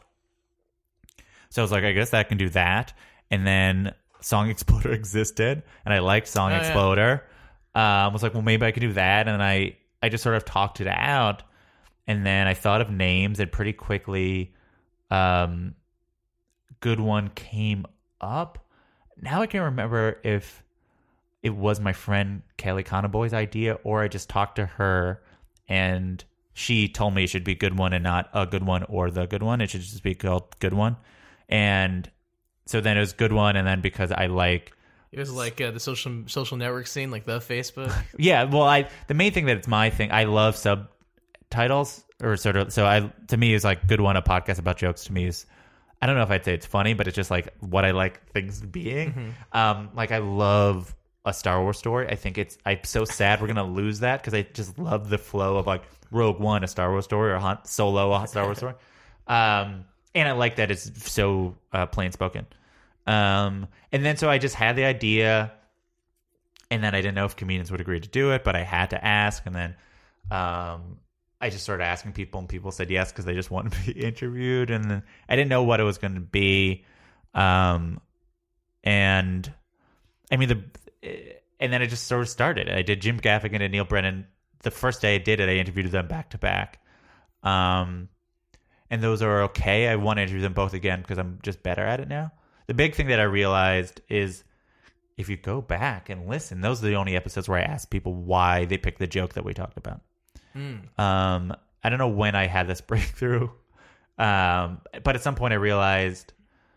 So I was like, I guess that can do that. And then Song Exploder existed, and I liked Song oh, Exploder. Yeah. Um, I was like, well, maybe I could do that. And I, I just sort of talked it out. And then I thought of names, and pretty quickly, um, Good One came up. Now I can't remember if it was my friend Kelly Conaboy's idea, or I just talked to her, and she told me it should be Good One and not A Good One or The Good One. It should just be called Good One. And so then it was Good One, and then because I like... It was like uh, the social social network scene, like the Facebook. Yeah, well, I the main thing that it's my thing, I love sub... titles or sort of so I to me is like Good One, a podcast about jokes to me is, I don't know if I'd say it's funny, but it's just like what I like things being. Mm-hmm. Um, like I love A Star Wars Story. I think it's I'm so sad we're gonna lose that because I just love the flow of like Rogue One, A Star Wars Story, or Han Solo, A Star Wars Story. Um, and I like that it's so uh, plain spoken. Um, and then so I just had the idea, and then I didn't know if comedians would agree to do it, but I had to ask, and then um. I just started asking people, and people said yes because they just wanted to be interviewed, and then I didn't know what it was going to be, um, and I mean the, and then it just sort of started. I did Jim Gaffigan and Neil Brennan. The first day I did it, I interviewed them back to back, um, and those are okay. I want to interview them both again because I'm just better at it now. The big thing that I realized is if you go back and listen, those are the only episodes where I asked people why they picked the joke that we talked about. Mm. Um, I don't know when I had this breakthrough, um, but at some point I realized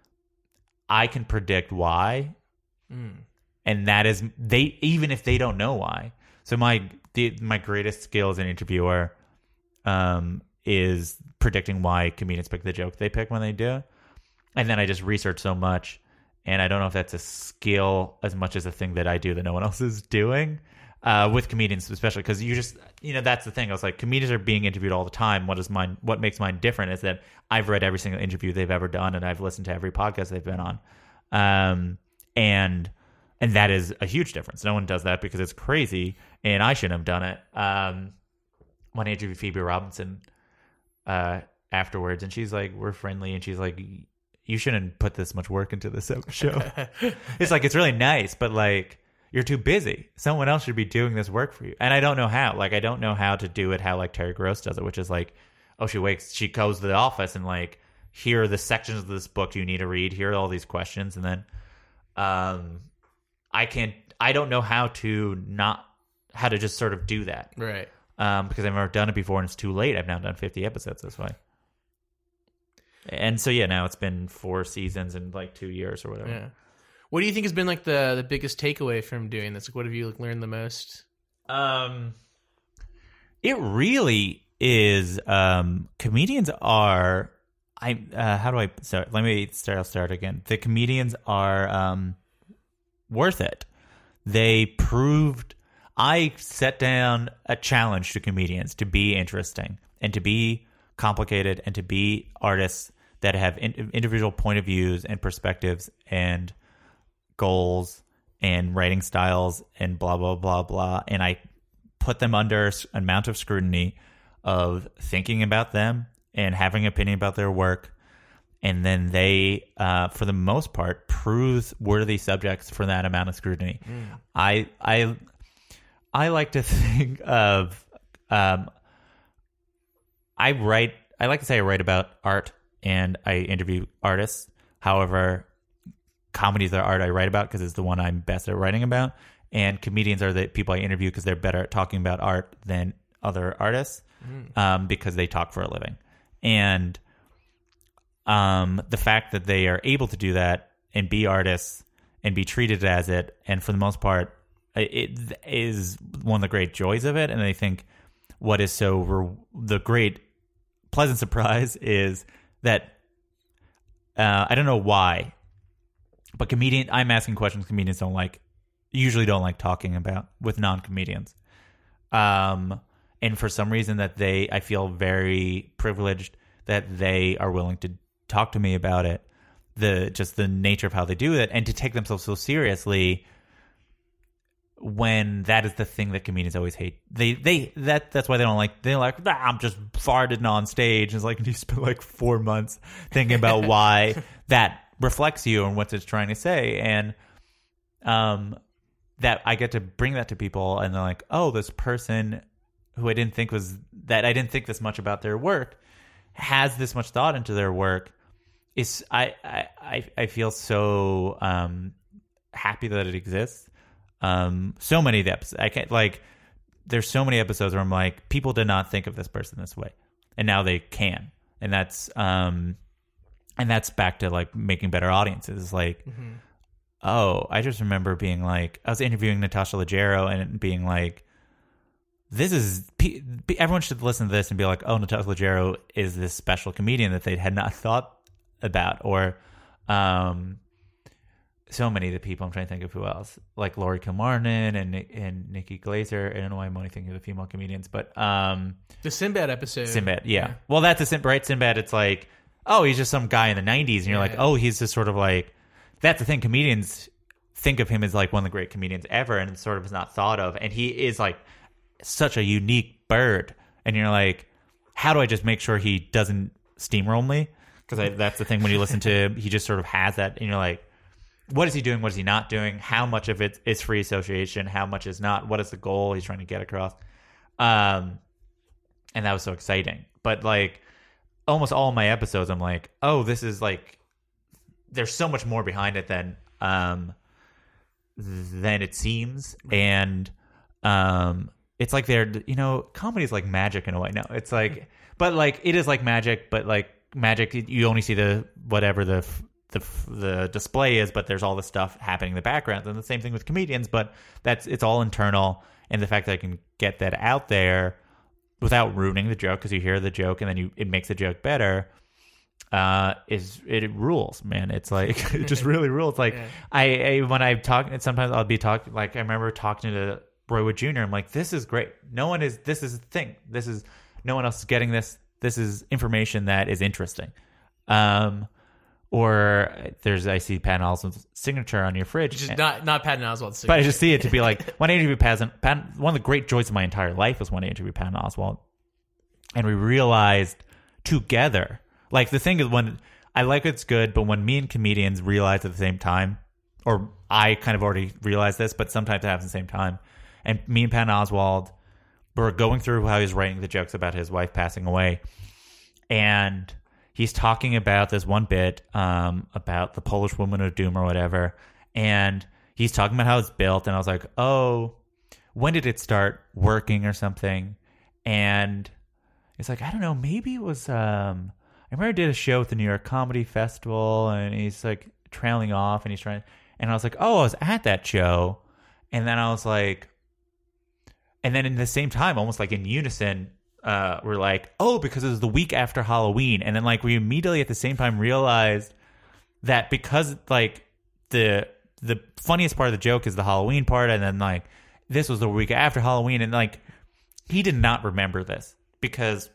I can predict why, mm. and that is they even if they don't know why. So my the, my greatest skill as an interviewer um, is predicting why comedians pick the joke they pick when they do, and then I just research so much, and I don't know if that's a skill as much as a thing that I do that no one else is doing. Uh, with comedians, especially because you just, you know, that's the thing. I was like, comedians are being interviewed all the time. What is mine? What makes mine different is that I've read every single interview they've ever done, and I've listened to every podcast they've been on, um, and and that is a huge difference. No one does that because it's crazy, and I shouldn't have done it. Um, when I interviewed Phoebe Robinson uh, afterwards, and she's like, "We're friendly," and she's like, "You shouldn't put this much work into this show." It's like it's really nice, but like. You're too busy. Someone else should be doing this work for you. And I don't know how. Like, I don't know how to do it how, like, Terry Gross does it, which is like, oh, she wakes, she goes to the office and, like, here are the sections of this book you need to read. Here are all these questions. And then um, I can't, I don't know how to not, how to just sort of do that. Right. Um, because I've never done it before and it's too late. I've now done fifty episodes this way. And so, yeah, now it's been four seasons in, like, two years or whatever. Yeah. What do you think has been like the, the biggest takeaway from doing this? Like, what have you like, learned the most? Um, it really is. Um, comedians are. I uh, how do I start? Let me start. I'll start again. The comedians are um, worth it. They proved. I set down a challenge to comedians to be interesting and to be complicated and to be artists that have in, individual point of views and perspectives and goals and writing styles and blah, blah, blah, blah. And I put them under an amount of scrutiny of thinking about them and having an opinion about their work and then they, uh, for the most part, peruse worthy subjects for that amount of scrutiny. Mm. I I I like to think of um, I write. I like to say I write about art and I interview artists. However, comedy is the art I write about because it's the one I'm best at writing about, and comedians are the people I interview because they're better at talking about art than other artists mm. um, because they talk for a living. And um, the fact that they are able to do that and be artists and be treated as it, and for the most part, it is one of the great joys of it. And I think what is so re- the great pleasant surprise is that uh, I don't know why, but comedian I'm asking questions comedians don't like, usually don't like talking about with non-comedians. Um, and for some reason that they, I feel very privileged that they are willing to talk to me about it, the just the nature of how they do it, and to take themselves so seriously when that is the thing that comedians always hate. They they that that's why they don't like they're like ah, I'm just farted on stage. It's like you spend like four months thinking about why that reflects you and what it's trying to say, and um that I get to bring that to people, and they're like, oh, this person who I didn't think was that I didn't think this much about their work has this much thought into their work. Is I I I feel so um happy that it exists. Um, so many episodes I can't like. There's so many episodes where I'm like, people did not think of this person this way, and now they can, and that's um, and that's back to like making better audiences. Like, mm-hmm. oh, I just remember being like, I was interviewing Natasha Leggero and being like, this is everyone should listen to this and be like, oh, Natasha Leggero is this special comedian that they had not thought about, or um. So many of the people, I'm trying to think of who else, like Laurie Kilmartin and and Nikki Glaser. I don't know why I'm only thinking of the female comedians, but um, the Sinbad episode. Sinbad, yeah. yeah. Well, that's a Sinbad, right? Sinbad, it's like, oh, he's just some guy in the nineties, and you're yeah. like, oh, he's just sort of like, that's the thing. Comedians think of him as like one of the great comedians ever, and it sort of is not thought of. And he is like such a unique bird, and you're like, how do I just make sure he doesn't steamroll me? Because that's the thing when you listen to him, he just sort of has that, and you're like, what is he doing? What is he not doing? How much of it is free association? How much is not? What is the goal he's trying to get across? Um, and that was so exciting. But like almost all of my episodes, I'm like, oh, this is like, there's so much more behind it than um, than it seems. And um, it's like they're, you know, comedy is like magic in a way. No, it's like, but like it is like magic, but like magic, you only see the whatever the. the the display is, but there's all this stuff happening in the background. And the same thing with comedians, but that's it's all internal. And the fact that I can get that out there without ruining the joke, because you hear the joke and then you it makes the joke better, uh, is it, it rules, man. It's like it just really rules. Like yeah. I, I when I talk, sometimes I'll be talking. Like I remember talking to Roy Wood Junior I'm like, this is great. No one is. This is the thing. This is no one else is getting this. This is information that is interesting. Um. Or there's, I see Patton Oswalt's signature on your fridge. Which is not, not Patton Oswalt's signature. But I just see it to be like, when I interviewed Patton, Patton, one of the great joys of my entire life was when I interviewed Patton Oswalt. And we realized together, like the thing is when, I like it's good, but when me and comedians realize at the same time, or I kind of already realized this, but sometimes it happens at the same time. And me and Patton Oswalt were going through how he's writing the jokes about his wife passing away. And he's talking about this one bit um, about the Polish woman of doom or whatever. And he's talking about how it's built. And I was like, oh, when did it start working or something? And he's like, I don't know. Maybe it was, um, I remember I did a show at the New York Comedy Festival. And he's like trailing off and he's trying. And I was like, oh, I was at that show. And then I was like, and then in the same time, almost like in unison, Uh, we're like, oh, because it was the week after Halloween. And then like we immediately at the same time realized that because like the the funniest part of the joke is the Halloween part, and then like this was the week after Halloween, and like he did not remember this because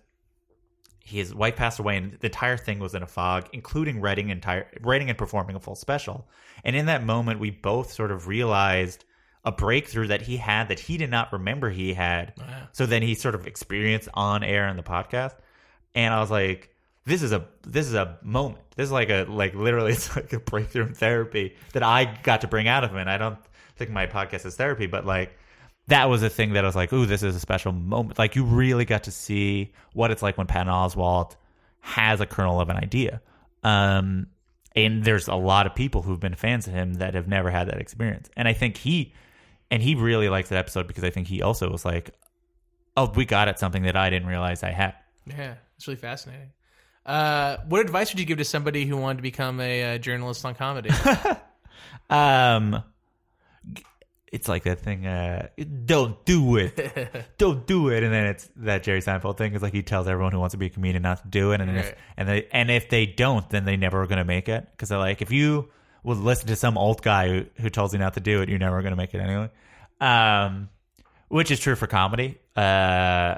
his wife passed away and the entire thing was in a fog, including writing entire writing and performing a full special. And in that moment we both sort of realized a breakthrough that he had that he did not remember he had. Wow. So then he sort of experienced on air in the podcast. And I was like, this is a this is a moment. This is like a like literally it's like a breakthrough in therapy that I got to bring out of him. And I don't think my podcast is therapy, but like that was a thing that I was like, ooh, this is a special moment. Like you really got to see what it's like when Patton Oswalt has a kernel of an idea. Um, and there's a lot of people who've been fans of him that have never had that experience. And I think he and he really likes that episode because I think he also was like, oh, we got at something that I didn't realize I had. Yeah, it's really fascinating. Uh, what advice would you give to somebody who wanted to become a uh, journalist on comedy? um, it's like that thing. Uh, don't do it. Don't do it. And then it's that Jerry Seinfeld thing. Is like he tells everyone who wants to be a comedian not to do it. And Right. if and they and if they don't, then they never are going to make it. Because they're like, if you would listen to some old guy who, who tells you not to do it, you're never going to make it anyway. Um, which is true for comedy. Uh,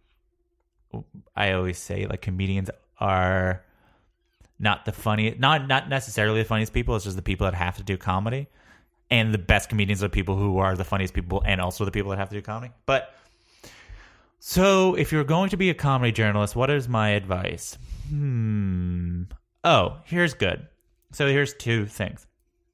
I always say like comedians are not the funniest, not not necessarily the funniest people. It's just the people that have to do comedy, and the best comedians are people who are the funniest people, and also the people that have to do comedy. But so, if you're going to be a comedy journalist, what is my advice? Hmm. Oh, here's good. So here's two things.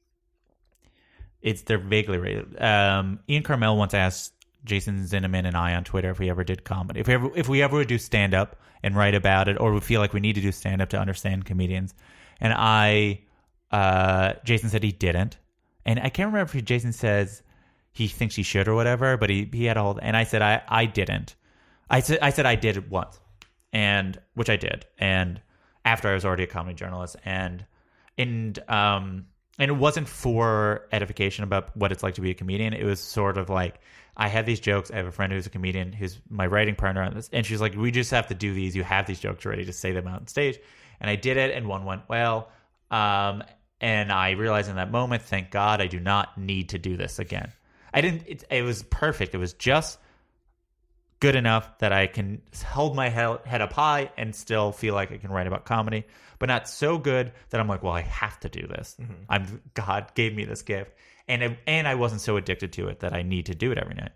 It's they're vaguely related. Um, Ian Carmel once asked Jason Zinneman and I on Twitter if we ever did comedy, if we ever if we ever would do stand up and write about it, or we feel like we need to do stand up to understand comedians. And I, uh, Jason said he didn't, and I can't remember if Jason says he thinks he should or whatever, but he he had a whole. And I said I I didn't. I said I said I did it once, and which I did, and after I was already a comedy journalist, and and um. And it wasn't for edification about what it's like to be a comedian. It was sort of like, I had these jokes. I have a friend who's a comedian, who's my writing partner on this. And she's like, we just have to do these. You have these jokes ready to say them out on stage. And I did it, and one went well. Um, and I realized in that moment, thank God, I do not need to do this again. I didn't, it, it was perfect. It was just good enough that I can hold my head up high and still feel like I can write about comedy, but not so good that I'm like, well, I have to do this. Mm-hmm. I'm God gave me this gift, and it, and I wasn't so addicted to it that I need to do it every night.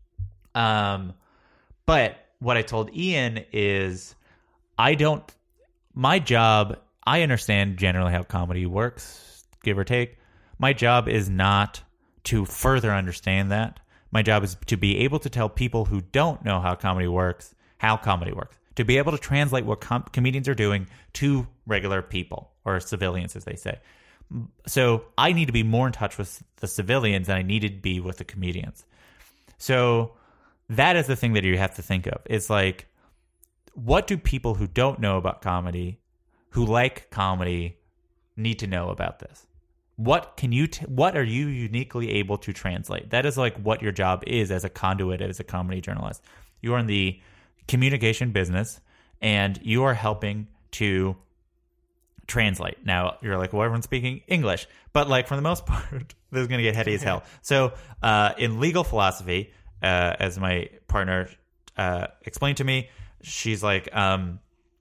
Um, but what I told Ian is, I don't. My job, I understand generally how comedy works, give or take. My job is not to further understand that. My job is to be able to tell people who don't know how comedy works, how comedy works. To be able to translate what com- comedians are doing to regular people, or civilians, as they say. So I need to be more in touch with the civilians than I needed to be with the comedians. So that is the thing that you have to think of. It's like, what do people who don't know about comedy, who like comedy, need to know about this? What can you? T- what are you uniquely able to translate? That is like what your job is as a conduit, as a comedy journalist. You are in the communication business, and you are helping to translate. Now, you're like, well, everyone's speaking English. But like, for the most part, this is going to get heady as hell. So uh, in legal philosophy, uh, as my partner uh, explained to me, she's like, um,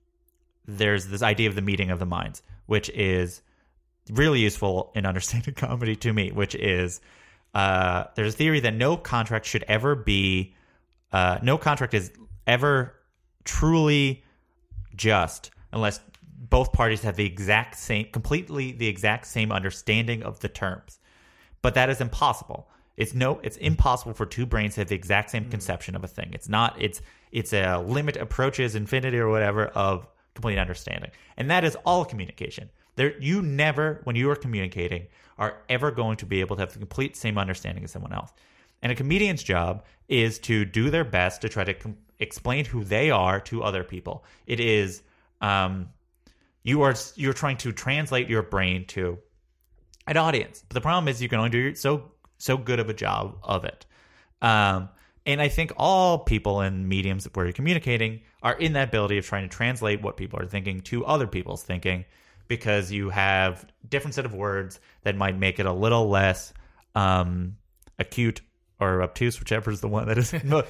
there's this idea of the meeting of the minds, which is really useful in understanding comedy to me, which is uh, there's a theory that no contract should ever be, uh, no contract is ever truly just unless both parties have the exact same, completely the exact same understanding of the terms. But that is impossible. It's no, it's impossible for two brains to have the exact same conception of a thing. It's not, it's, it's a limit approaches infinity or whatever of complete understanding. And that is all communication. There, you never, when you are communicating, are ever going to be able to have the complete same understanding as someone else. And a comedian's job is to do their best to try to com- explain who they are to other people. It is, um, you are you're trying to translate your brain to an audience. But the problem is you can only do so so good of a job of it. Um, and I think all people in mediums where you're communicating are in that ability of trying to translate what people are thinking to other people's thinking, because you have different set of words that might make it a little less um, acute or obtuse, whichever is the one that is,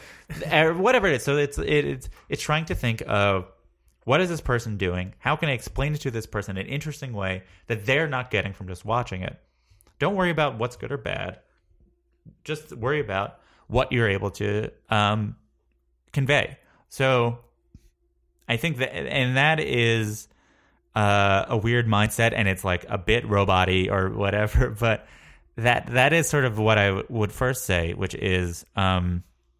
or whatever it is. So it's it, it's it's trying to think of, what is this person doing? How can I explain it to this person in an interesting way that they're not getting from just watching it? Don't worry about what's good or bad. Just worry about what you're able to um, convey. So I think that, and that is uh, a weird mindset and it's like a bit robot-y or whatever. But that that is sort of what I w- would first say, which is um,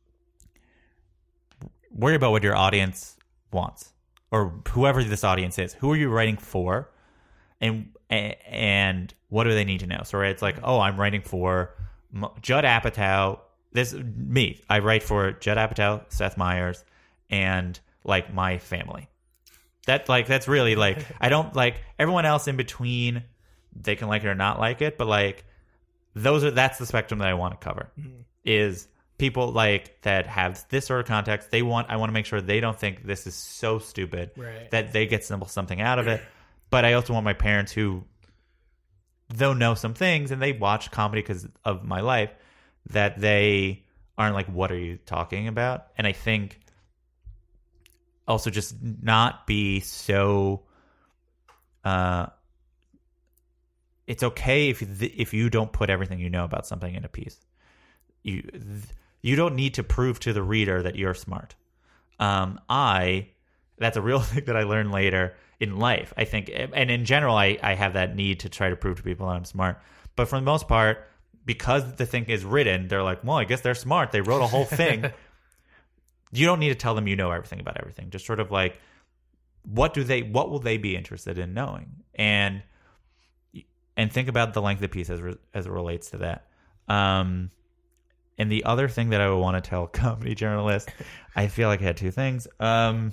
worry about what your audience wants, or whoever this audience is. Who are you writing for, and and what do they need to know? So right, it's like, oh, I'm writing for Judd Apatow. This me. I write for Judd Apatow, Seth Meyers, and like my family. That like that's really like I don't like everyone else in between. They can like it or not like it, but like those are that's the spectrum that I want to cover. Mm-hmm. Is people like that have this sort of context. They want I want to make sure they don't think this is so stupid right. that they get simple something out of it. But I also want my parents who they'll know some things and they watch comedy because of my life, that they aren't like, what are you talking about? And I think also just not be so uh it's okay if if you don't put everything you know about something in a piece. You you don't need to prove to the reader that you're smart. Um I that's a real thing that I learned later in life, I think, and in general, I, I have that need to try to prove to people that I'm smart. But for the most part, because the thing is written, they're like, well, I guess they're smart. They wrote a whole thing. You don't need to tell them you know everything about everything. Just sort of like, what do they, what will they be interested in knowing? And and think about the length of the piece as re, as it relates to that. Um, and the other thing that I would want to tell comedy journalists, I feel like I had two things. Um.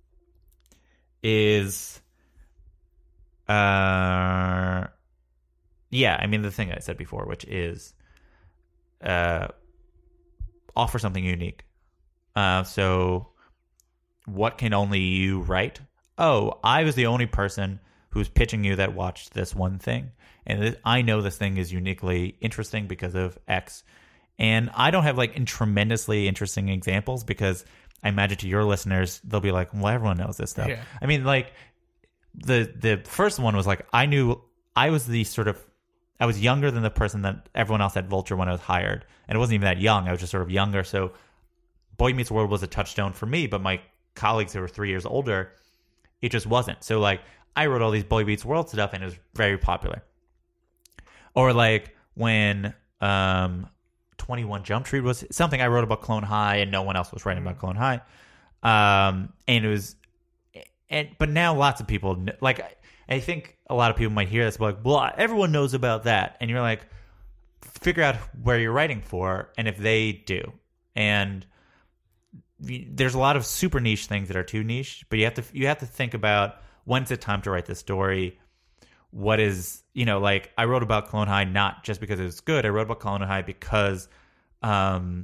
Is, uh, yeah, I mean, the thing I said before, which is, uh, offer something unique. Uh, so what can only you write? Oh, I was the only person who's pitching you that watched this one thing. And th- I know this thing is uniquely interesting because of X. And I don't have like in tremendously interesting examples because I imagine to your listeners, they'll be like, well, everyone knows this stuff. Yeah. I mean, like, the the first one was like, I knew I was the sort of, I was younger than the person that everyone else at Vulture when I was hired. And it wasn't even that young. I was just sort of younger. So Boy Meets World was a touchstone for me, but my colleagues who were three years older, it just wasn't. So, like, I wrote all these Boy Meets World stuff, and it was very popular. Or, like, when um, twenty-one Jump Street was something I wrote about Clone High, and no one else was writing about Clone High. Um, and it was, and but now lots of people, like, I think a lot of people might hear this, but like, well, everyone knows about that. And you're like, figure out where you're writing for, and if they do. And there's a lot of super niche things that are too niche, but you have to you have to think about when's it time to write this story. What is, you know, like, I wrote about Clone High not just because it was good. I wrote about Clone High because um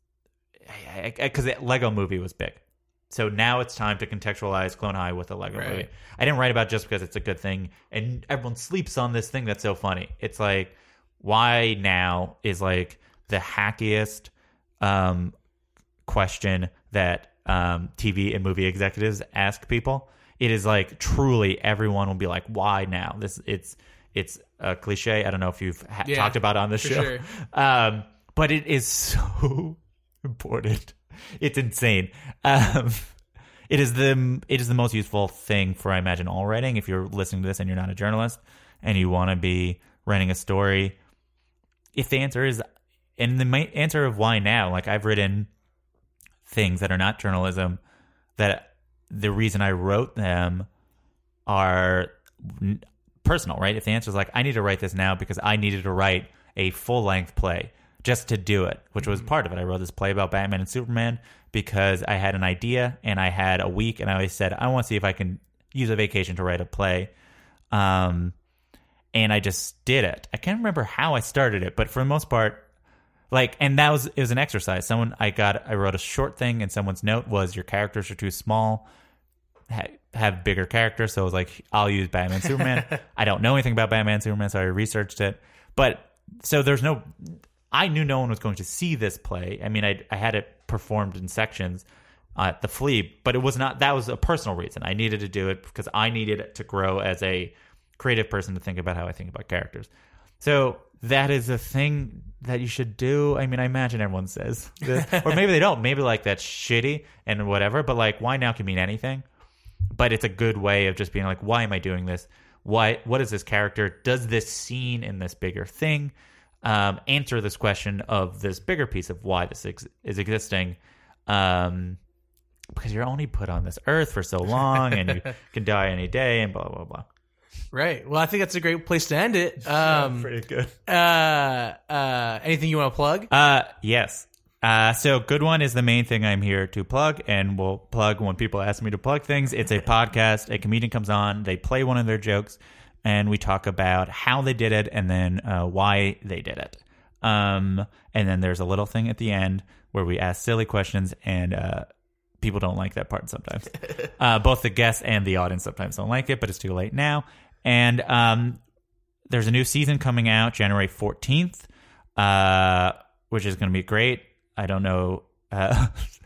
because the Lego Movie was big. So now it's time to contextualize Clone High with a Lego right. movie. I didn't write about it just because it's a good thing and everyone sleeps on this thing that's so funny. It's like, why now is like the hackiest um question that um T V and movie executives ask people. It is like, truly everyone will be like, why now? This it's it's a cliche. I don't know if you've ha- yeah, talked about it on this show. Sure. Um, but it is so important. It's insane. Um, it is the it is the most useful thing for, I imagine, all writing. If you're listening to this and you're not a journalist and you want to be writing a story, if the answer is, and the answer of why now, like, I've written things that are not journalism that the reason I wrote them are personal, right? If the answer is like, I need to write this now because I needed to write a full-length play just to do it, which was part of it. I wrote this play about Batman and Superman because I had an idea and I had a week, and I always said, I want to see if I can use a vacation to write a play. Um, and I just did it. I can't remember how I started it, but for the most part, like, and that was, it was an exercise. Someone, I got, I wrote a short thing, and someone's note was, your characters are too small, ha- have bigger characters. So I was like, I'll use Batman and Superman. I don't know anything about Batman and Superman, so I researched it. But, so there's no, I knew no one was going to see this play. I mean, I, I had it performed in sections at the Flea, but it was not, that was a personal reason. I needed to do it because I needed it to grow as a creative person to think about how I think about characters. So that is a thing that you should do. I mean, I imagine everyone says this. Or maybe they don't. Maybe, like, that's shitty and whatever. But, like, why now can mean anything. but it's a good way of just being like, why am I doing this? Why? What is this character? Does this scene in this bigger thing um, answer this question of this bigger piece of why this ex- is existing? Um, because you're only put on this earth for so long, and you can die any day, and blah blah blah. Right. Well, I think that's a great place to end it. Um, Pretty good. Uh, uh, anything you want to plug? Uh, yes. Uh, so Good One is the main thing I'm here to plug, and we'll plug when people ask me to plug things. It's a podcast. A comedian comes on, they play one of their jokes, and we talk about how they did it and then uh, why they did it. Um, and then there's a little thing at the end where we ask silly questions, and uh, people don't like that part sometimes. uh, both the guests and the audience sometimes don't like it, but it's too late now. And um, there's a new season coming out January fourteenth, uh, which is going to be great. I don't know. Uh,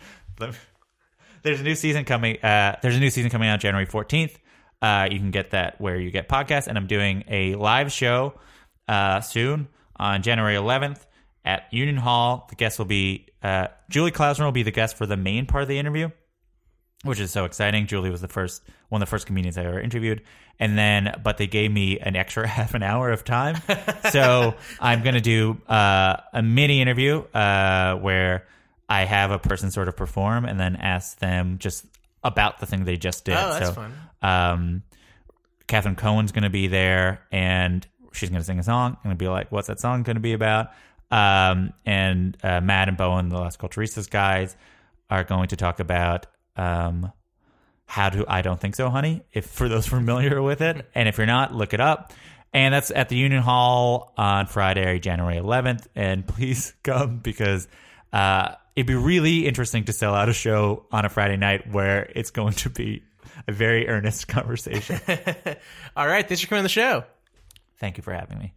there's a new season coming. Uh, there's a new season coming out January fourteenth. Uh, you can get that where you get podcasts. And I'm doing a live show uh, soon on January eleventh at Union Hall. The guest will be uh, Julie Klausner will be the guest for the main part of the interview, which is so exciting. Julie was the first one of the first comedians I ever interviewed. And then, but they gave me an extra half an hour of time. So I'm going to do uh, a mini interview uh, where I have a person sort of perform and then ask them just about the thing they just did. Oh, that's so, fun. Um, Catherine Cohen's going to be there, and she's going to sing a song. I'm going to be like, what's that song going to be about? Um, and uh, Matt and Bowen, the Las Culturistas guys, are going to talk about... Um, How do I Don't Think So, Honey, if for those familiar with it. And if you're not, look it up. And that's at the Union Hall on Friday, January eleventh. And please come, because uh, it'd be really interesting to sell out a show on a Friday night where it's going to be a very earnest conversation. All right. Thanks for coming on the show. Thank you for having me.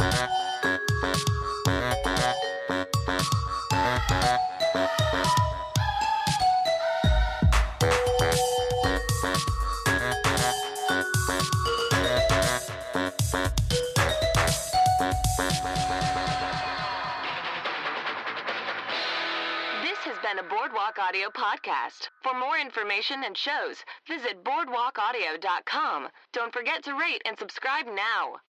Been a Boardwalk Audio podcast. For more information and shows, visit boardwalk audio dot com. Don't forget to rate and subscribe now.